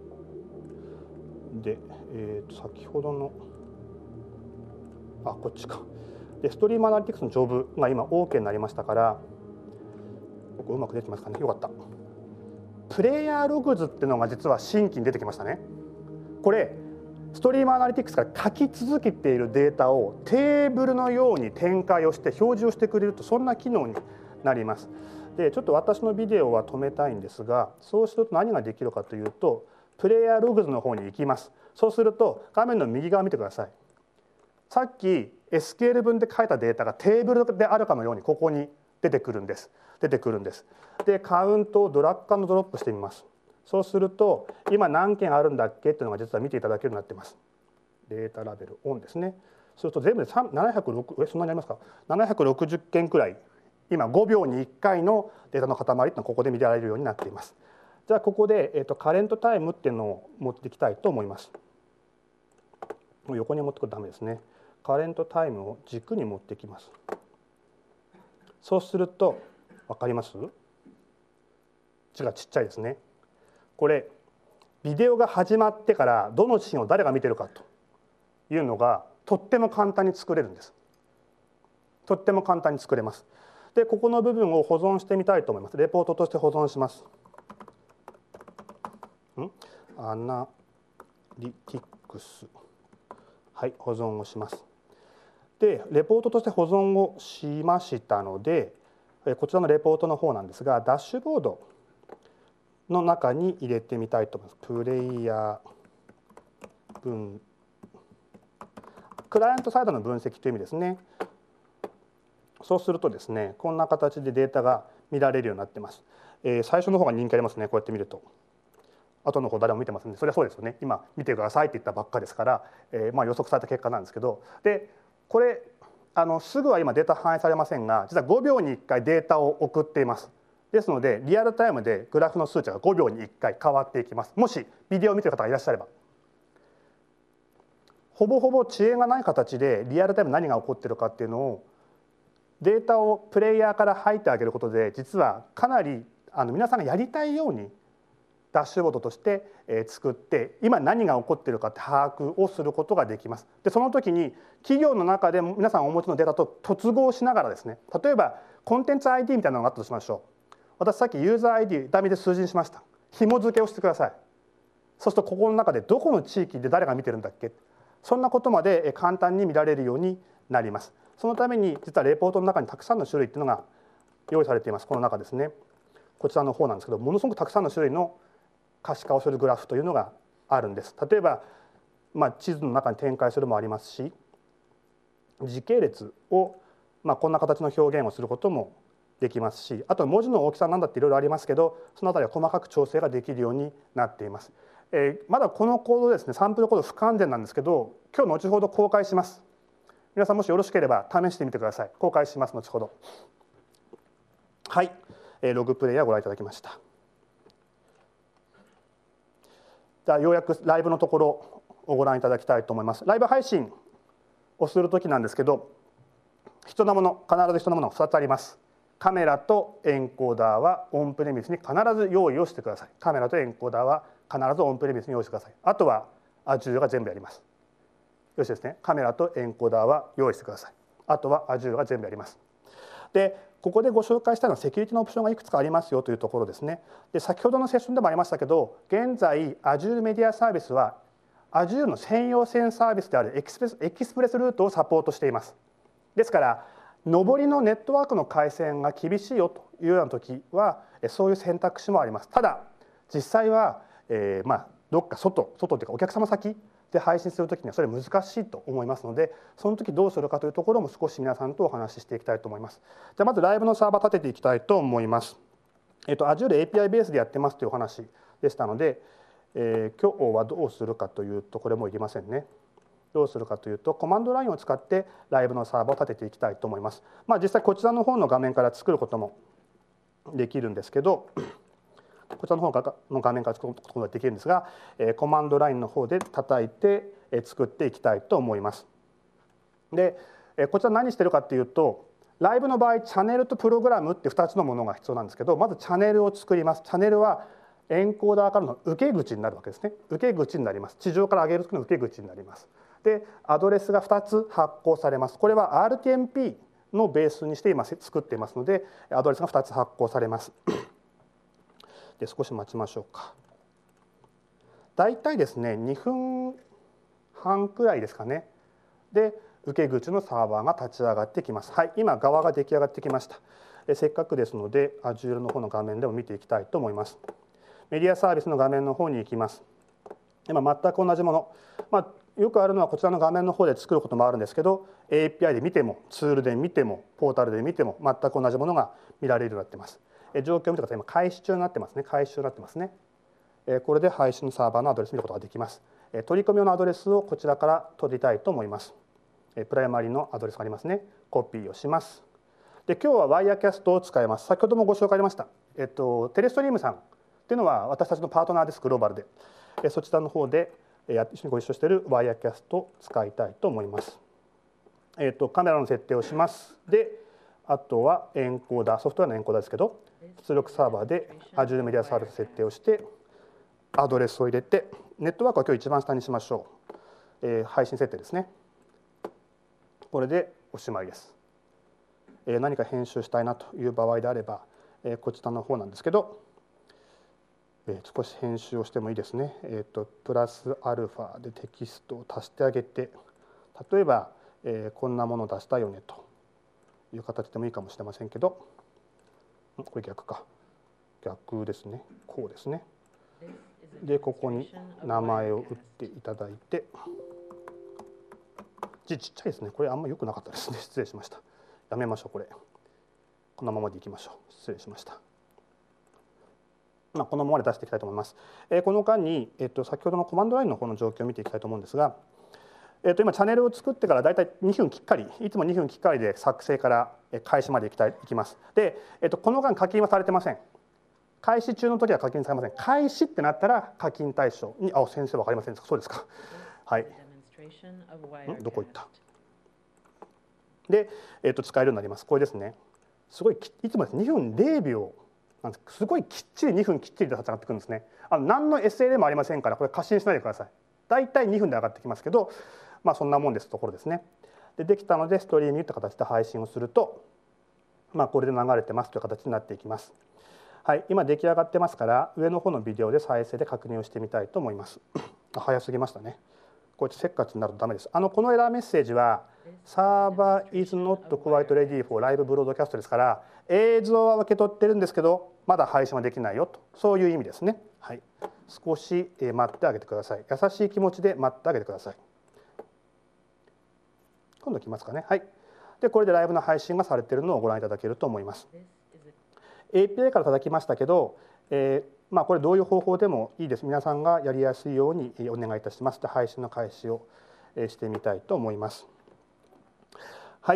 [SPEAKER 1] で、えー、と先ほどのあこっちか。でストリームアナリティクスのジョブが今 OK になりましたから、ここうまく出てますかね。よかった。プレイヤーログズっていうのが実は新規に出てきましたね。これストリームアナリティクスから書き続けているデータをテーブルのように展開をして表示をしてくれると、そんな機能になります。でちょっと私のビデオは止めたいんですが、そうすると何ができるかというと、プレイヤーログズの方に行きます。そうすると画面の右側見てください。さっき エスキューエル 文で書いたデータがテーブルであるかのようにここに出てくるんです。出てくるんです。でカウントをドラッグ&ドロップしてみます。そうすると今何件あるんだっけっていうのが実は見ていただけるようになっています。データラベルオンですね。そうすると全部でななひゃくろく、えそんなにありますか。ななひゃくろくじゅっけんくらい、今ごびょうにいっかいのデータの塊っていうのはここで見られるようになっています。じゃあここで、えー、とカレントタイムっていうのを持っていきたいと思います。もう横に持ってくるとダメですね。カレントタイムを軸に持ってきます。そうすると分かります？字がちっちゃいですね。これビデオが始まってからどのシーンを誰が見てるかというのがとっても簡単に作れるんです。とっても簡単に作れます。でここの部分を保存してみたいと思います。レポートとして保存します。んアナリティクス、はい、保存をします。でレポートとして保存をしましたので、こちらのレポートの方なんですが、ダッシュボードの中に入れてみたいと思います。プレイヤー分、クライアントサイドの分析という意味ですね。そうするとですね、こんな形でデータが見られるようになっています。えー、最初の方が人気ありますね。こうやって見ると。後の方誰も見てませんね。それはそうですよね。今見てくださいって言ったばっかですから、えー、まあ予測された結果なんですけど、でこれあのすぐは今データ反映されませんが、実はごびょうにいっかいデータを送っています。ですのでリアルタイムでグラフの数値がごびょうにいっかい変わっていきます。もしビデオを見ている方がいらっしゃれば、ほぼほぼ遅延がない形でリアルタイム何が起こっているかっていうのをデータをプレイヤーから入ってあげることで、実はかなりあの皆さんがやりたいようにダッシュボードとして作って、今何が起こっているかって把握をすることができます。でその時に企業の中で皆さんお持ちのデータと突合しながらですね、例えばコンテンツ アイディー みたいなのがあったとしましょう。私さっきユーザー アイディー ダミで数字にしました。紐付けをしてください。そうするとここの中でどこの地域で誰が見てるんだっけ、そんなことまで簡単に見られるようになります。そのために実はレポートの中にたくさんの種類っていうのが用意されています。この中ですね、こちらの方なんですけど、ものすごくたくさんの種類の可視化をするグラフというのがあるんです。例えば、まあ、地図の中に展開するもありますし、時系列を、まあ、こんな形の表現をすることもできますし、あと文字の大きさなんだっていろいろありますけど、そのあたりは細かく調整ができるようになっています。えー、まだこのコードですね、サンプルコード不完全なんですけど、今日後ほど公開します。皆さんもしよろしければ試してみてください。公開します、後ほど。はい、えー、ログプレイヤーご覧いただきました。じゃあようやくライブのところをご覧いただきたいと思います。ライブ配信をするときなんですけど、必要なもの、必ず必要なものがふたつあります。カメラとエンコーダーはオンプレミスに必ず用意をしてください。カメラとエンコーダーは必ずオンプレミスに用意してください。あとは Azure が全部やります。 ろしいですね。カメラとエンコーダーは用意してください。あとは Azure が全部やります。でここでご紹介したのはセキュリティのオプションがいくつかありますよというところですね。で先ほどのセッションでもありましたけど、現在 Azure メディアサービスは Azure の専用線サービスであるエクスプレス、エクスプレスルートをサポートしています。ですから上りのネットワークの回線が厳しいよというような時はそういう選択肢もあります。ただ実際は、えー、まあどっか外外というかお客様先で配信するときにはそれ難しいと思いますので、その時どうするかというところも少し皆さんとお話ししていきたいと思います。じゃあまずライブのサーバー立てていきたいと思います。えっと Azure エーピーアイ ベースでやってますというお話でしたので、えー、今日はどうするかというとこれもいりませんね。どうするかというとコマンドラインを使ってライブのサーバーを立てていきたいと思います。まあ実際こちらの方の画面から作ることもできるんですけど。こちらの方の画面から作ることができるんですが、コマンドラインの方で叩いて作っていきたいと思います。で、こちら何してるかっていうと、ライブの場合チャンネルとプログラムってふたつのものが必要なんですけど、まずチャンネルを作ります。チャンネルはエンコーダーからの受け口になるわけですね。受け口になります。地上から上げる時の受け口になります。で、アドレスがふたつ発行されます。これは アールティーエムピー のベースにして今作っていますので、アドレスがふたつ発行されます。で少し待ちましょうか。だいたいですねにふんはんくらいですかね。で受け口のサーバーが立ち上がってきます。はい、今側が出来上がってきました。えせっかくですので Azure の方の画面でも見ていきたいと思います。メディアサービスの画面の方に行きます。今全く同じもの、まあ、よくあるのはこちらの画面の方で作ることもあるんですけど、 エーピーアイ で見てもツールで見てもポータルで見ても全く同じものが見られるようになっています。状況を見てください。今開始中になってますね。開始中になってますね。これで配信サーバーのアドレスを見ることができます。取り込み用のアドレスをこちらから取りたいと思います。プライマリのアドレスがありますね。コピーをします。で今日はワイヤーキャストを使います。先ほどもご紹介ありました。えっとテレストリームさんっていうのは私たちのパートナーです。グローバルで。そちらの方で一緒にご一緒しているワイヤーキャストを使いたいと思います。えっとカメラの設定をします。であとはエンコーダー、ソフトウェアのエンコーダーですけど、出力サーバーで Azure メディアサービス設定をしてアドレスを入れて、ネットワークは今日一番下にしましょう。えー、配信設定ですね。これでおしまいです。えー、何か編集したいなという場合であれば、えー、こちらの方なんですけど、えー、少し編集をしてもいいですね。えーと、プラスアルファでテキストを足してあげて、例えば、えー、こんなものを出したいよねという形でもいいかもしれませんけど、これ逆か。逆ですね。こうですね。で、ここに名前を打っていただいて、字ちっちゃいですね。これあんま良くなかったですね。失礼しました。やめましょう、これ。このままでいきましょう。失礼しました。まあ、このままで出していきたいと思います。えー、この間に、えっと、先ほどのコマンドラインの方の状況を見ていきたいと思うんですが、えっと、今チャンネルを作ってからだいたいにふんきっかり、いつもにふんきっかりで作成から開始までいきたいいきます。で、えっと、この間課金はされてません。開始中の時は課金されません。開始ってなったら課金対象に、あ、先生わかりませんですか。そうですか。はい。んどこ行った。で、えっと、使えるようになります。これですね。すごいいつもですにふんぜろびょうなんです。すごいきっちりにふんきっちりで立ち上がってくるんですね。あの何の エスエルエー もありませんから、これ過信しないでください。だいたいにふんで上がってきますけど、まあそんなもんですところですね。で、できたのでストリーミングという形で配信をすると、まあこれで流れてますという形になっていきます。はい、今出来上がってますから上の方のビデオで再生で確認をしてみたいと思います。早すぎましたね。これせっかちになるとダメです。あのこのエラーメッセージはサーバー is not quite ready for live broadcast ですから映像は受け取ってるんですけどまだ配信はできないよと、そういう意味ですね。はい、少し待ってあげてください。優しい気持ちで待ってあげてください。今度来ますかね。はい。でこれでライブの配信がされているのをご覧いただけると思います。エーピーアイ から叩きましたけど、えーまあ、これどういう方法でもいいです。皆さんがやりやすいようにお願いいたします。で配信の開始をしてみたいと思います。はい。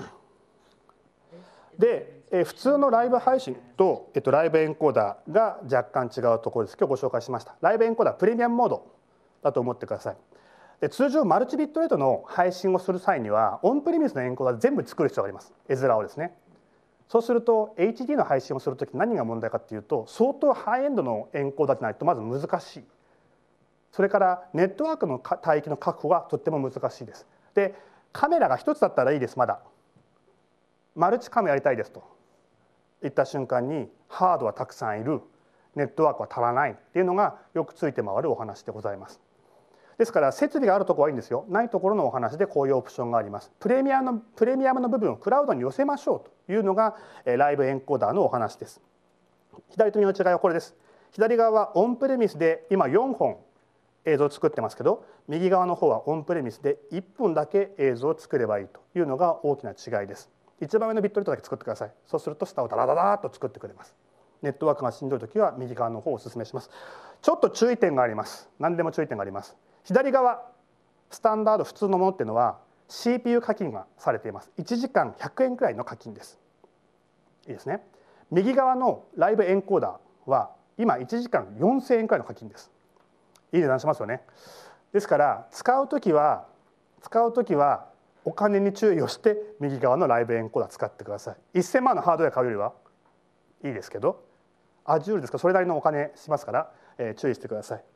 [SPEAKER 1] で、えー、普通のライブ配信と、えっと、ライブエンコーダーが若干違うところです。今日ご紹介しました。ライブエンコーダープレミアムモードだと思ってください。で通常マルチビットレートの配信をする際にはオンプレミスのエンコーダー全部作る必要があります。絵面をですね。そうすると エイチディー の配信をするとき何が問題かっていうと相当ハイエンドのエンコーダーでないとまず難しい。 それからネットワークの帯域の確保はとっても難しいです。でカメラが一つだったらいいです。まだマルチカメやりたいですといった瞬間にハードはたくさんいる、ネットワークは足らないっていうのがよくついて回るお話でございます。ですから設備があるところはいいんですよ。ないところのお話でこういうオプションがあります。プレミアムのプレミアムの部分をクラウドに寄せましょうというのがライブエンコーダーのお話です。左と右の違いはこれです。左側はオンプレミスで今よんほん映像を作ってますけど、右側の方はオンプレミスでいっぽんだけ映像を作ればいいというのが大きな違いです。一番上のビットレートだけ作ってください。そうすると下をダラダラっと作ってくれます。ネットワークがしんどいときは右側の方をお勧めします。ちょっと注意点があります。何でも注意点があります。左側スタンダード普通のものっていうのは シーピーユー 課金がされています。いちじかんひゃくえんくらいの課金です。いいですね。右側のライブエンコーダーは今いちじかんよんせんえんくらいの課金です。いい値段しますよね。ですから使うときは使うときはお金に注意をして右側のライブエンコーダー使ってください。せんまんのハードウェア買うよりはいいですけど、Azureですからそれなりのお金しますから、えー、注意してください。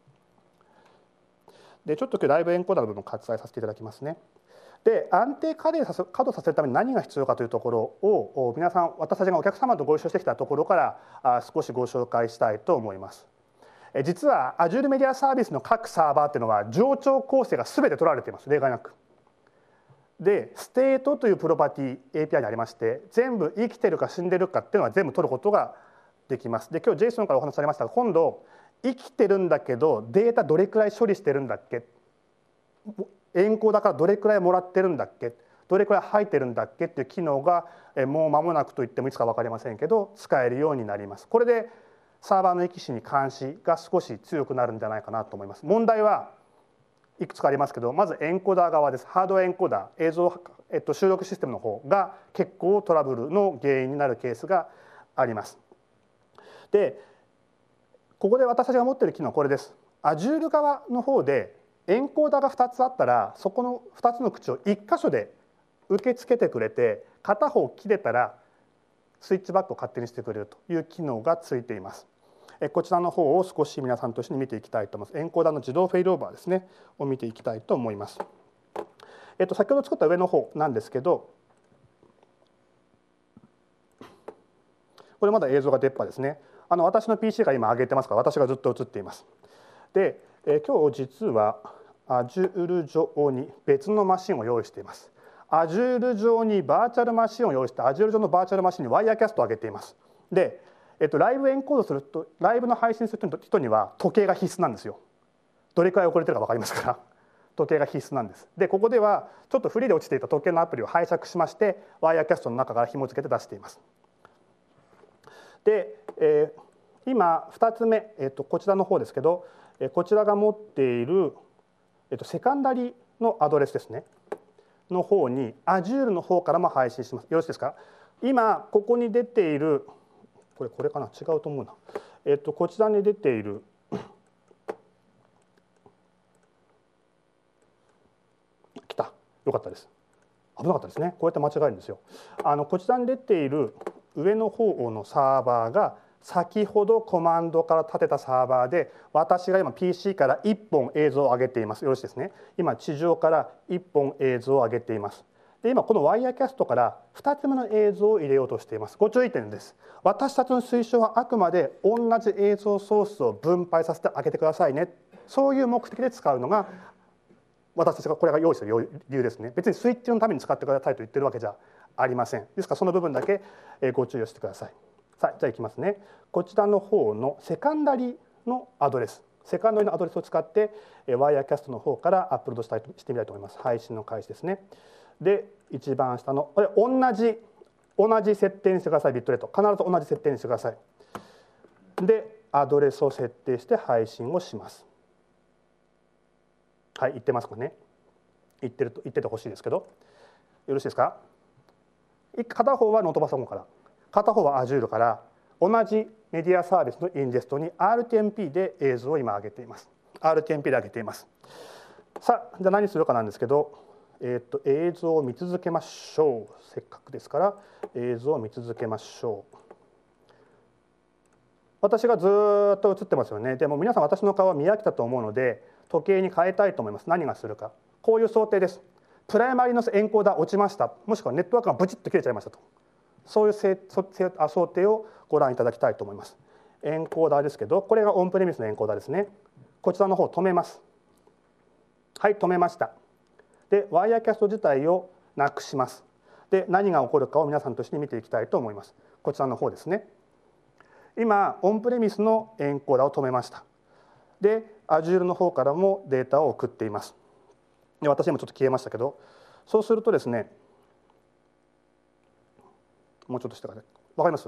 [SPEAKER 1] でちょっと今日ライブエンコーダーの部分を割愛させていただきますね。で安定稼働させ稼働させるために何が必要かというところを皆さん、私たちがお客様とご一緒してきたところからあ少しご紹介したいと思います。実は Azure メディアサービスの各サーバーっていうのは冗長構成が全て取られています。例外なく。でステートというプロパティ エーピーアイ にありまして、全部生きてるか死んでるかっていうのは全部取ることができます。で今日 JSON からお話されましたが、今度生きてるんだけどデータどれくらい処理してるんだっけ、エンコーダーからどれくらいもらってるんだっけ、どれくらい入ってるんだっけっていう機能がもう間もなくといってもいつか分かりませんけど使えるようになります。これでサーバーの生き死に監視が少し強くなるんじゃないかなと思います。問題はいくつかありますけど、まずエンコーダー側です。ハードウェアエンコーダー、映像、えっと、収録システムの方が結構トラブルの原因になるケースがあります。でここで私たちが持っている機能はこれです。Azure 側の方でエンコーダーがふたつあったら、そこのふたつの口をいっ箇所で受け付けてくれて、片方切れたらスイッチバックを勝手にしてくれるという機能がついています。こちらの方を少し皆さんと一緒に見ていきたいと思います。エンコーダーの自動フェイルオーバーですねを見ていきたいと思います。えっと、先ほど作った上の方なんですけど、これまだ映像が出っ歯ですね。あの私の ピーシー が今上げてますから、私がずっと映っています。で、え今日実は Azure 上に別のマシンを用意しています。Azure 上にバーチャルマシンを用意して、Azure 上のバーチャルマシンに Wirecast を上げています。で、えっと、ライブエンコードすると、ライブの配信する人には時計が必須なんですよ。どれくらい遅れてるか分かりますから時計が必須なんです。でここではちょっとフリーで落ちていた時計のアプリを拝借しまして Wirecast の中から紐付けて出しています。で、えー、今ふたつめ、えっと、こちらの方ですけど、えー、こちらが持っている、えっと、セカンダリのアドレスですねの方に Azure の方からも配信します。よろしいですか。今ここに出ているこれこれかな、違うと思うな。えっとこちらに出ている来た、よかったです。危なかったですね。こうやって間違えるんですよ。あのこちらに出ている上の方のサーバーが先ほどコマンドから立てたサーバーで、私が今 ピーシー からいっぽん映像を上げています。よろしいですね。今地上からいっぽん映像を上げています。で今この Wirecast からふたつめの映像を入れようとしています。ご注意点です。私たちの推奨はあくまで同じ映像ソースを分配させてあげてくださいね。そういう目的で使うのが私たちがこれが用意する理由ですね。別にスイッチのために使ってくださいと言ってるわけじゃありません。ですからその部分だけご注意をしてください。さあじゃあいきますね。こちらの方のセカンダリのアドレス、セカンダリのアドレスを使ってWirecastの方からアップロードしたいしてみたいと思います。配信の開始ですね。で一番下のこれ同じ同じ設定にしてください。ビットレート必ず同じ設定にしてください。でアドレスを設定して配信をします。はい、言ってますかね。言ってると言っててほしいですけど、よろしいですか。片方はノートパソコンから、片方は Azure から同じメディアサービスのインジェストに アールティーエムピー で映像を今上げています。アールティーエムピー で上げています。さあじゃあ何するかなんですけど、えー、と映像を見続けましょう。せっかくですから映像を見続けましょう。 私がずーっと映ってますよね。でも皆さん私の顔は見飽きたと思うので時計に変えたいと思います。何がするか、こういう想定です。プライマリのエンコーダー落ちました、もしくはネットワークがブチッと切れちゃいましたと、そういう想定をご覧いただきたいと思います。エンコーダーですけど、これがオンプレミスのエンコーダーですね。こちらの方を止めます。はい、止めました。でワイヤーキャスト自体をなくします。で何が起こるかを皆さんと一緒に見ていきたいと思います。こちらの方ですね。今オンプレミスのエンコーダーを止めました。で Azure の方からもデータを送っています。で私今ちょっと消えましたけど、そうするとですね、もうちょっと下から分かります？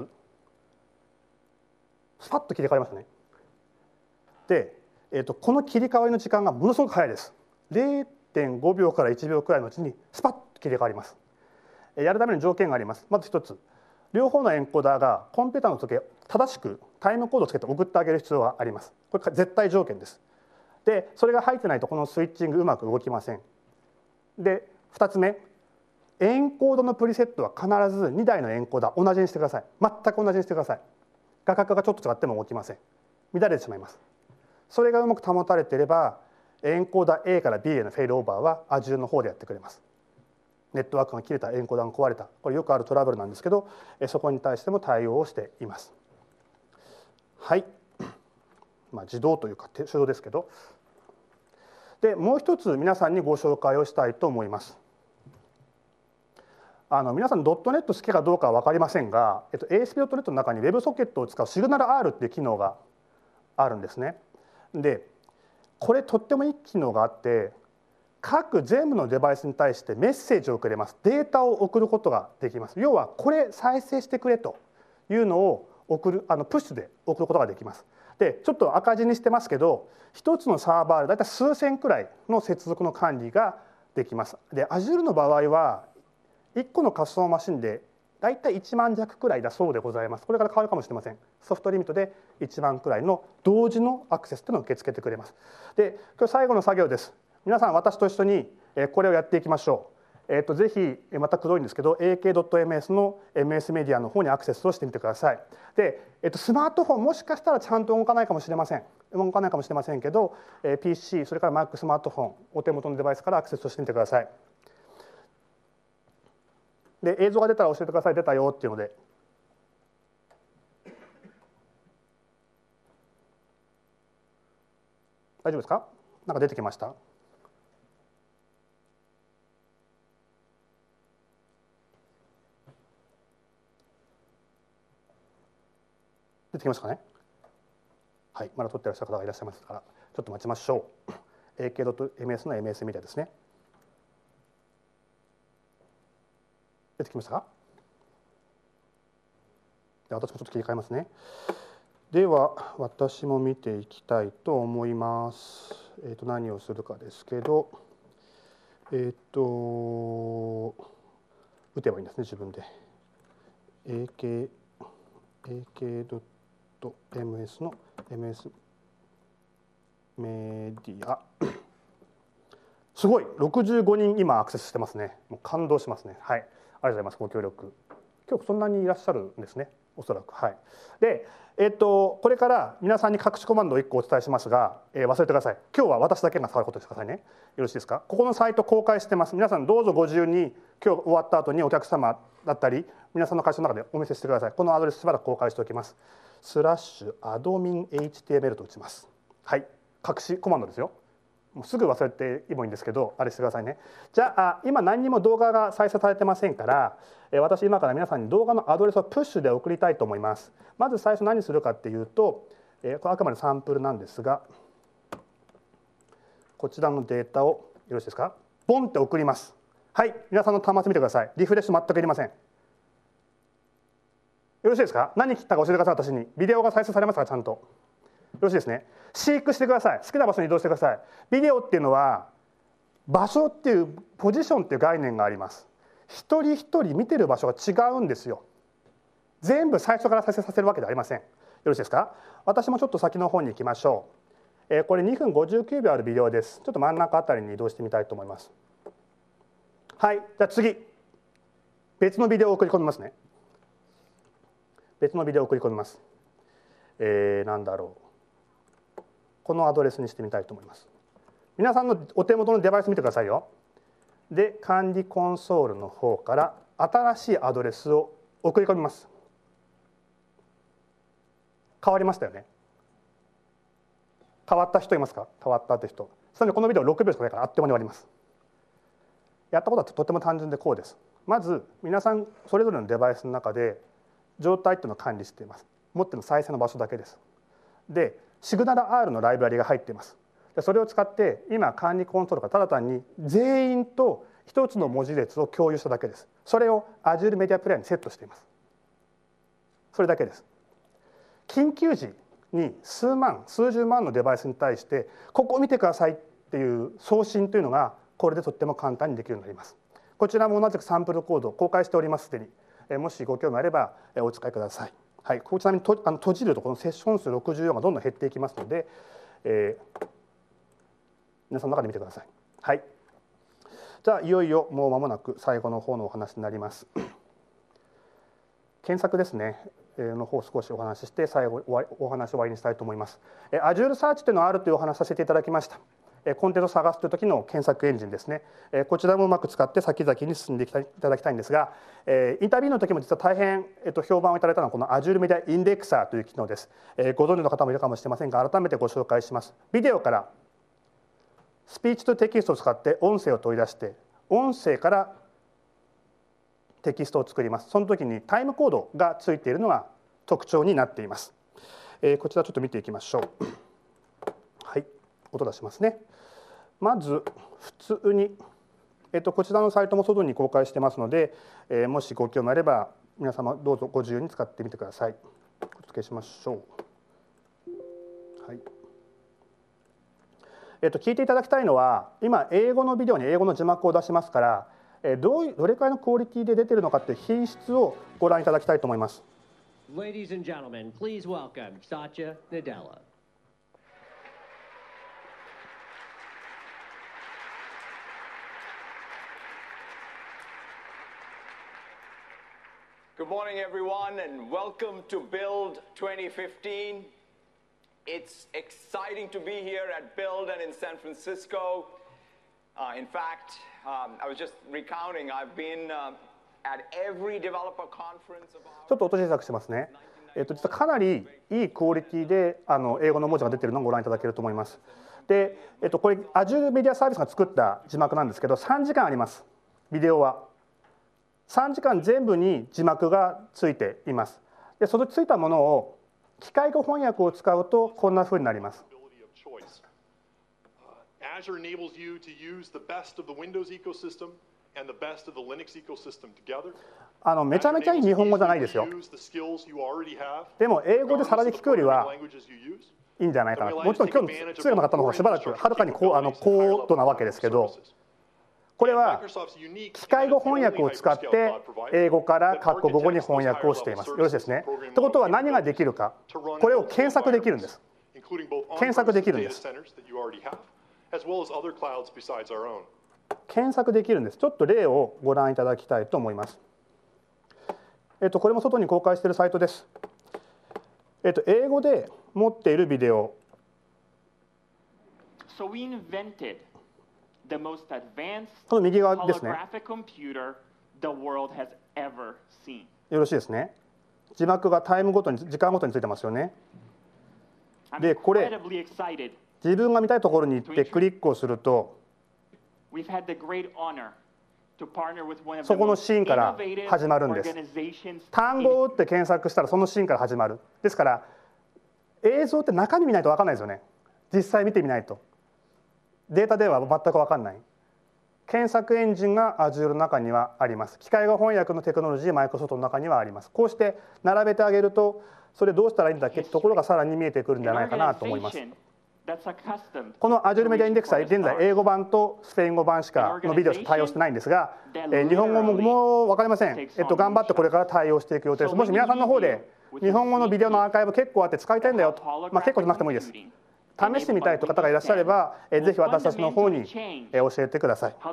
[SPEAKER 1] スパッと切り替わりましたね。で、えーと、この切り替わりの時間がものすごく早いです。れいてんごびょうからいちびょうくらいのうちにスパッと切り替わります。やるための条件があります。まず一つ、両方のエンコーダーがコンピューターの時計正しくタイムコードをつけて送ってあげる必要があります。これ絶対条件です。でそれが入ってないとこのスイッチングうまく動きません。でふたつめ、エンコードのプリセットは必ずにだいのエンコーダー同じにしてください。全く同じにしてください。画角がちょっと違っても動きません。乱れてしまいます。それがうまく保たれていればエンコーダー A から B へのフェイルオーバーは Azure の方でやってくれます。ネットワークが切れた、エンコーダーが壊れた、これよくあるトラブルなんですけど、そこに対しても対応をしています。はい、まあ、自動というか手動ですけど、でもう一つ皆さんにご紹介をしたいと思います。あの皆さんドットネット好きかどうかは分かりませんが、えっと、エーエスピードットネット の中に WebSocket を使うシグナル R っていう機能があるんですね。でこれとってもいい機能があって、各全部のデバイスに対してメッセージを送れます。データを送ることができます。要はこれ再生してくれというのを送る、あのプッシュで送ることができます。でちょっと赤字にしてますけど、一つのサーバーでだいたい数千くらいの接続の管理ができます。で Azure の場合はいっこのカスタムマシンでだいたいいちまんじゃくくらいだそうでございます。これから変わるかもしれません。ソフトリミットでいちまんくらいの同時のアクセスというのを受け付けてくれます。で今日最後の作業です。皆さん私と一緒にこれをやっていきましょう。えー、とぜひまたくどいんですけど エーケードットエムエス の エムエス メディアの方にアクセスをしてみてください。で、えー、とスマートフォンもしかしたらちゃんと動かないかもしれません。動かないかもしれませんけど ピーシー それから Mac スマートフォンお手元のデバイスからアクセスをしてみてください。で映像が出たら教えてください。出たよっていうので。大丈夫ですか？なんか出てきました？出てきましたかね？はい、まだ撮ってらっしゃる方がいらっしゃいますから、ちょっと待ちましょう。エーケードットエムエス の エムエス メディアですね。出てきましたか？で私もちょっと切り替えますね。では私も見ていきたいと思います。えっと何をするかですけど、えっと打てばいいんですね、自分で。エーケー エーケードットエムエス の エムエス メディア。すごいろくじゅうごにん今アクセスしてますね。もう感動しますね。はい、ありがとうございます。ご協力。今日そんなにいらっしゃるんですね、おそらく。はい。で、えっとこれから皆さんに隠しコマンドをいっこお伝えしますが、えー、忘れてください。今日は私だけが触ることにしてくださいね。よろしいですか？ここのサイト公開してます。皆さんどうぞご自由に今日終わった後にお客様だったり皆さんの会社の中でお見せしてください。このアドレスしばらく公開しておきます。スラッシュアドミン エイチティーエムエル と打ちます。はい、隠しコマンドですよ。もうすぐ忘れてもいいんですけど、あれしてくださいね。じゃあ今何にも動画が再生されてませんから、私今から皆さんに動画のアドレスをプッシュで送りたいと思います。まず最初何するかっていうと、これあくまでサンプルなんですが、こちらのデータをよろしいですか、ボンって送ります。はい、皆さんの端末見てください。リフレッシュ全くいりません。よろしいですか？何切ったか教えてください。私にビデオが再生されますか？ちゃんとよろしいですね。飼育してください。好きな場所に移動してください。ビデオっていうのは場所っていうポジションっていう概念があります。一人一人見てる場所が違うんですよ。全部最初から再生させるわけではありません。よろしいですか？私もちょっと先の方に行きましょう。えー、これにふんごじゅうきゅうびょうあるビデオです。ちょっと真ん中あたりに移動してみたいと思います。はい、じゃあ次別のビデオを送り込みますね。別のビデオを送り込みます。 えー、なんだろう、このアドレスにしてみたいと思います。皆さんのお手元のデバイス見てくださいよ。で、管理コンソールの方から新しいアドレスを送り込みます。変わりましたよね。変わった人いますか？変わったって人。ちなみにこのビデオろくびょうしかないからあっという間に終わります。やったことはとても単純でこうです。まず皆さんそれぞれのデバイスの中で状態っていうのを管理しています。持っている再生の場所だけです。で、シグナル アール のライブラリが入っています。でそれを使って今管理コンソールがただ単に全員と一つの文字列を共有しただけです。それを Azure メディアプレイヤーにセットしています。それだけです。緊急時に数万数十万のデバイスに対してここを見てくださいっていう送信というのがこれでとっても簡単にできるようになります。こちらも同じくサンプルコードを公開しております。すでにもしご興味あればお使いください。はい、こちらにとあの閉じるとこのセッション数ろくじゅうよんがどんどん減っていきますので、えー、皆さんの中で見てください。はい、じゃあいよいよもう間もなく最後の方のお話になります。検索ですねの方を少しお話しして最後お話を終わりにしたいと思います。Azure Search というのがあるというお話をさせていただきました。コンテンツを探すという時の検索エンジンですね。こちらもうまく使って先々に進んでいただきたいんですが、インタビューの時も実は大変評判をいただいたのはこの Azure Media Indexer という機能です。ご存知の方もいるかもしれませんが、改めてご紹介します。ビデオからスピーチとテキストを使って音声を取り出して、音声からテキストを作ります。その時にタイムコードがついているのが特徴になっています。こちらちょっと見ていきましょう。はい、音出しますね。まず普通に、えっと、こちらのサイトも外に公開してますので、えー、もしご興味あれば皆様どうぞご自由に使ってみてください。お付けしましょう。はい、えっと、聞いていただきたいのは今英語のビデオに英語の字幕を出しますから、えー、どういうどれくらいのクオリティで出ているのかっていう品質をご覧いただきたいと思います。
[SPEAKER 3] Ladies and gentlemen, please welcome Satya Nadella.
[SPEAKER 4] Good morning, everyone, and welcome to Build twenty fifteen. It's exciting to be here at Build and in San Francisco. Uh, in fact, um, I was just recounting, I've been uh, at every developer conference of ours.
[SPEAKER 1] ちょっと音小さくしてますね。えっと、実はかなりいいクオリティであの英語の文字が出ているのをご覧いただけると思います。で、えっと、これ Azure メディアサービスが作った字幕なんですけど、さんじかんあります。ビデオはさんじかん全部に字幕がついています。で、そのついたものを機械語翻訳を使うとこんな風になります。
[SPEAKER 5] Azure enables you to use the best of the Windows ecosystem and the best of the Linux ecosystem together.
[SPEAKER 1] あのめちゃめちゃいい日本語じゃないですよ。でも英語でさらに聞くよりはいいんじゃないかな。もちろん今日の通訳の方の方がしばらくはるかにこうあの高度なわけですけど、これは機械語翻訳を使って英語から各国語に翻訳をしています。よろしいですね。ということは何ができるか、これを検索できるんです。検索できるんです。検索できるんです。ちょっと例をご覧いただきたいと思います。えっと、これも外に公開しているサイトです。えっと、英語で持っているビデオ。
[SPEAKER 6] So we invented the most advanced
[SPEAKER 1] この右側ですね。
[SPEAKER 6] holographic computer the world has ever seen.
[SPEAKER 1] よろしいですね。字幕がタイムごとに時間ごとについてますよね。で、これ自分が見たいところに行ってクリックをすると、そこのシーンから始まるんです。単語を打って検索したらそのシーンから始まる。ですから映像って中身見ないと分かんないですよね。実際見てみないと。データでは全く分かんない。検索エンジンが Azure の中にはあります。機械語翻訳のテクノロジー、マイクロソフトの中にはあります。こうして並べてあげると、それどうしたらいいんだっけってところがさらに見えてくるんじゃないかなと思います。この Azure Media Indexer、現在英語版とスペイン語版しかのビデオしか対応してないんですが、え日本語ももう分かりません。えっと、頑張ってこれから対応していく予定です。もし皆さんの方で日本語のビデオのアーカイブ結構あって使いたいんだよと、まあ、結構じゃなくてもいいです。試してみたいという方がいらっしゃれば、えぜひ私たちの方に教えてください。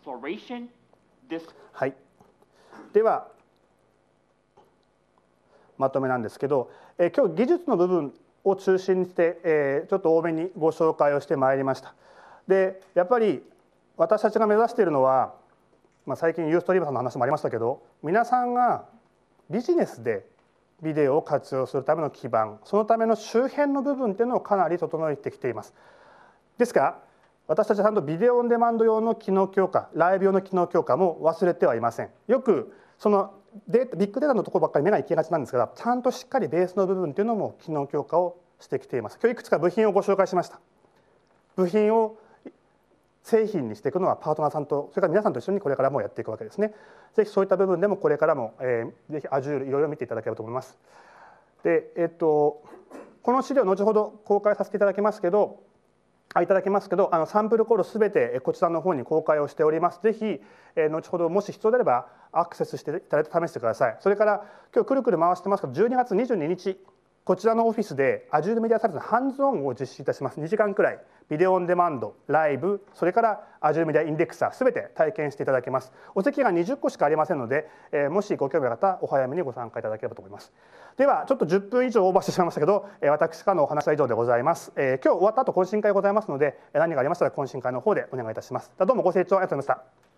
[SPEAKER 1] はい、ではまとめなんですけど、えー、今日技術の部分を中心にして、えー、ちょっと多めにご紹介をしてまいりました。でやっぱり私たちが目指しているのは、まあ、最近ユーストリームさんの話もありましたけど、皆さんがビジネスでビデオを活用するための基盤、そのための周辺の部分っていうのをかなり整えてきています。ですが私たちはちゃんとビデオオンデマンド用の機能強化、ライブ用の機能強化も忘れてはいません。よくそのデータビッグデータのところばっかり目が行きがちなんですが、ちゃんとしっかりベースの部分っていうのも機能強化をしてきています。今日いくつか部品をご紹介しました。部品を製品にしていくのはパートナーさんと、それから皆さんと一緒にこれからもやっていくわけですね。ぜひそういった部分でもこれからも、えー、ぜひ Azure いろいろ見ていただければと思います。で、えっと、この資料後ほど公開させていただきますけど、いただきますけど、あのサンプルコードすべてこちらの方に公開をしております。ぜひ、えー、後ほどもし必要であればアクセスしていただいて試してください。それから今日くるくる回してますけど、じゅうにがつにじゅうににちこちらのオフィスで Azure Media Service のハンズオンを実施いたします。にじかんくらいビデオオンデマンド、ライブ、それから Azure Media Indexer すべて体験していただけます。お席がにじゅっこしかありませんので、えー、もしご興味ある方お早めにご参加いただければと思います。ではちょっとじゅっぷん以上オーバーしてしまいましたけど、えー、私からのお話は以上でございます。えー、今日終わった後懇親会ございますので、何がありましたら懇親会の方でお願いいたします。どうもご清聴ありがとうございました。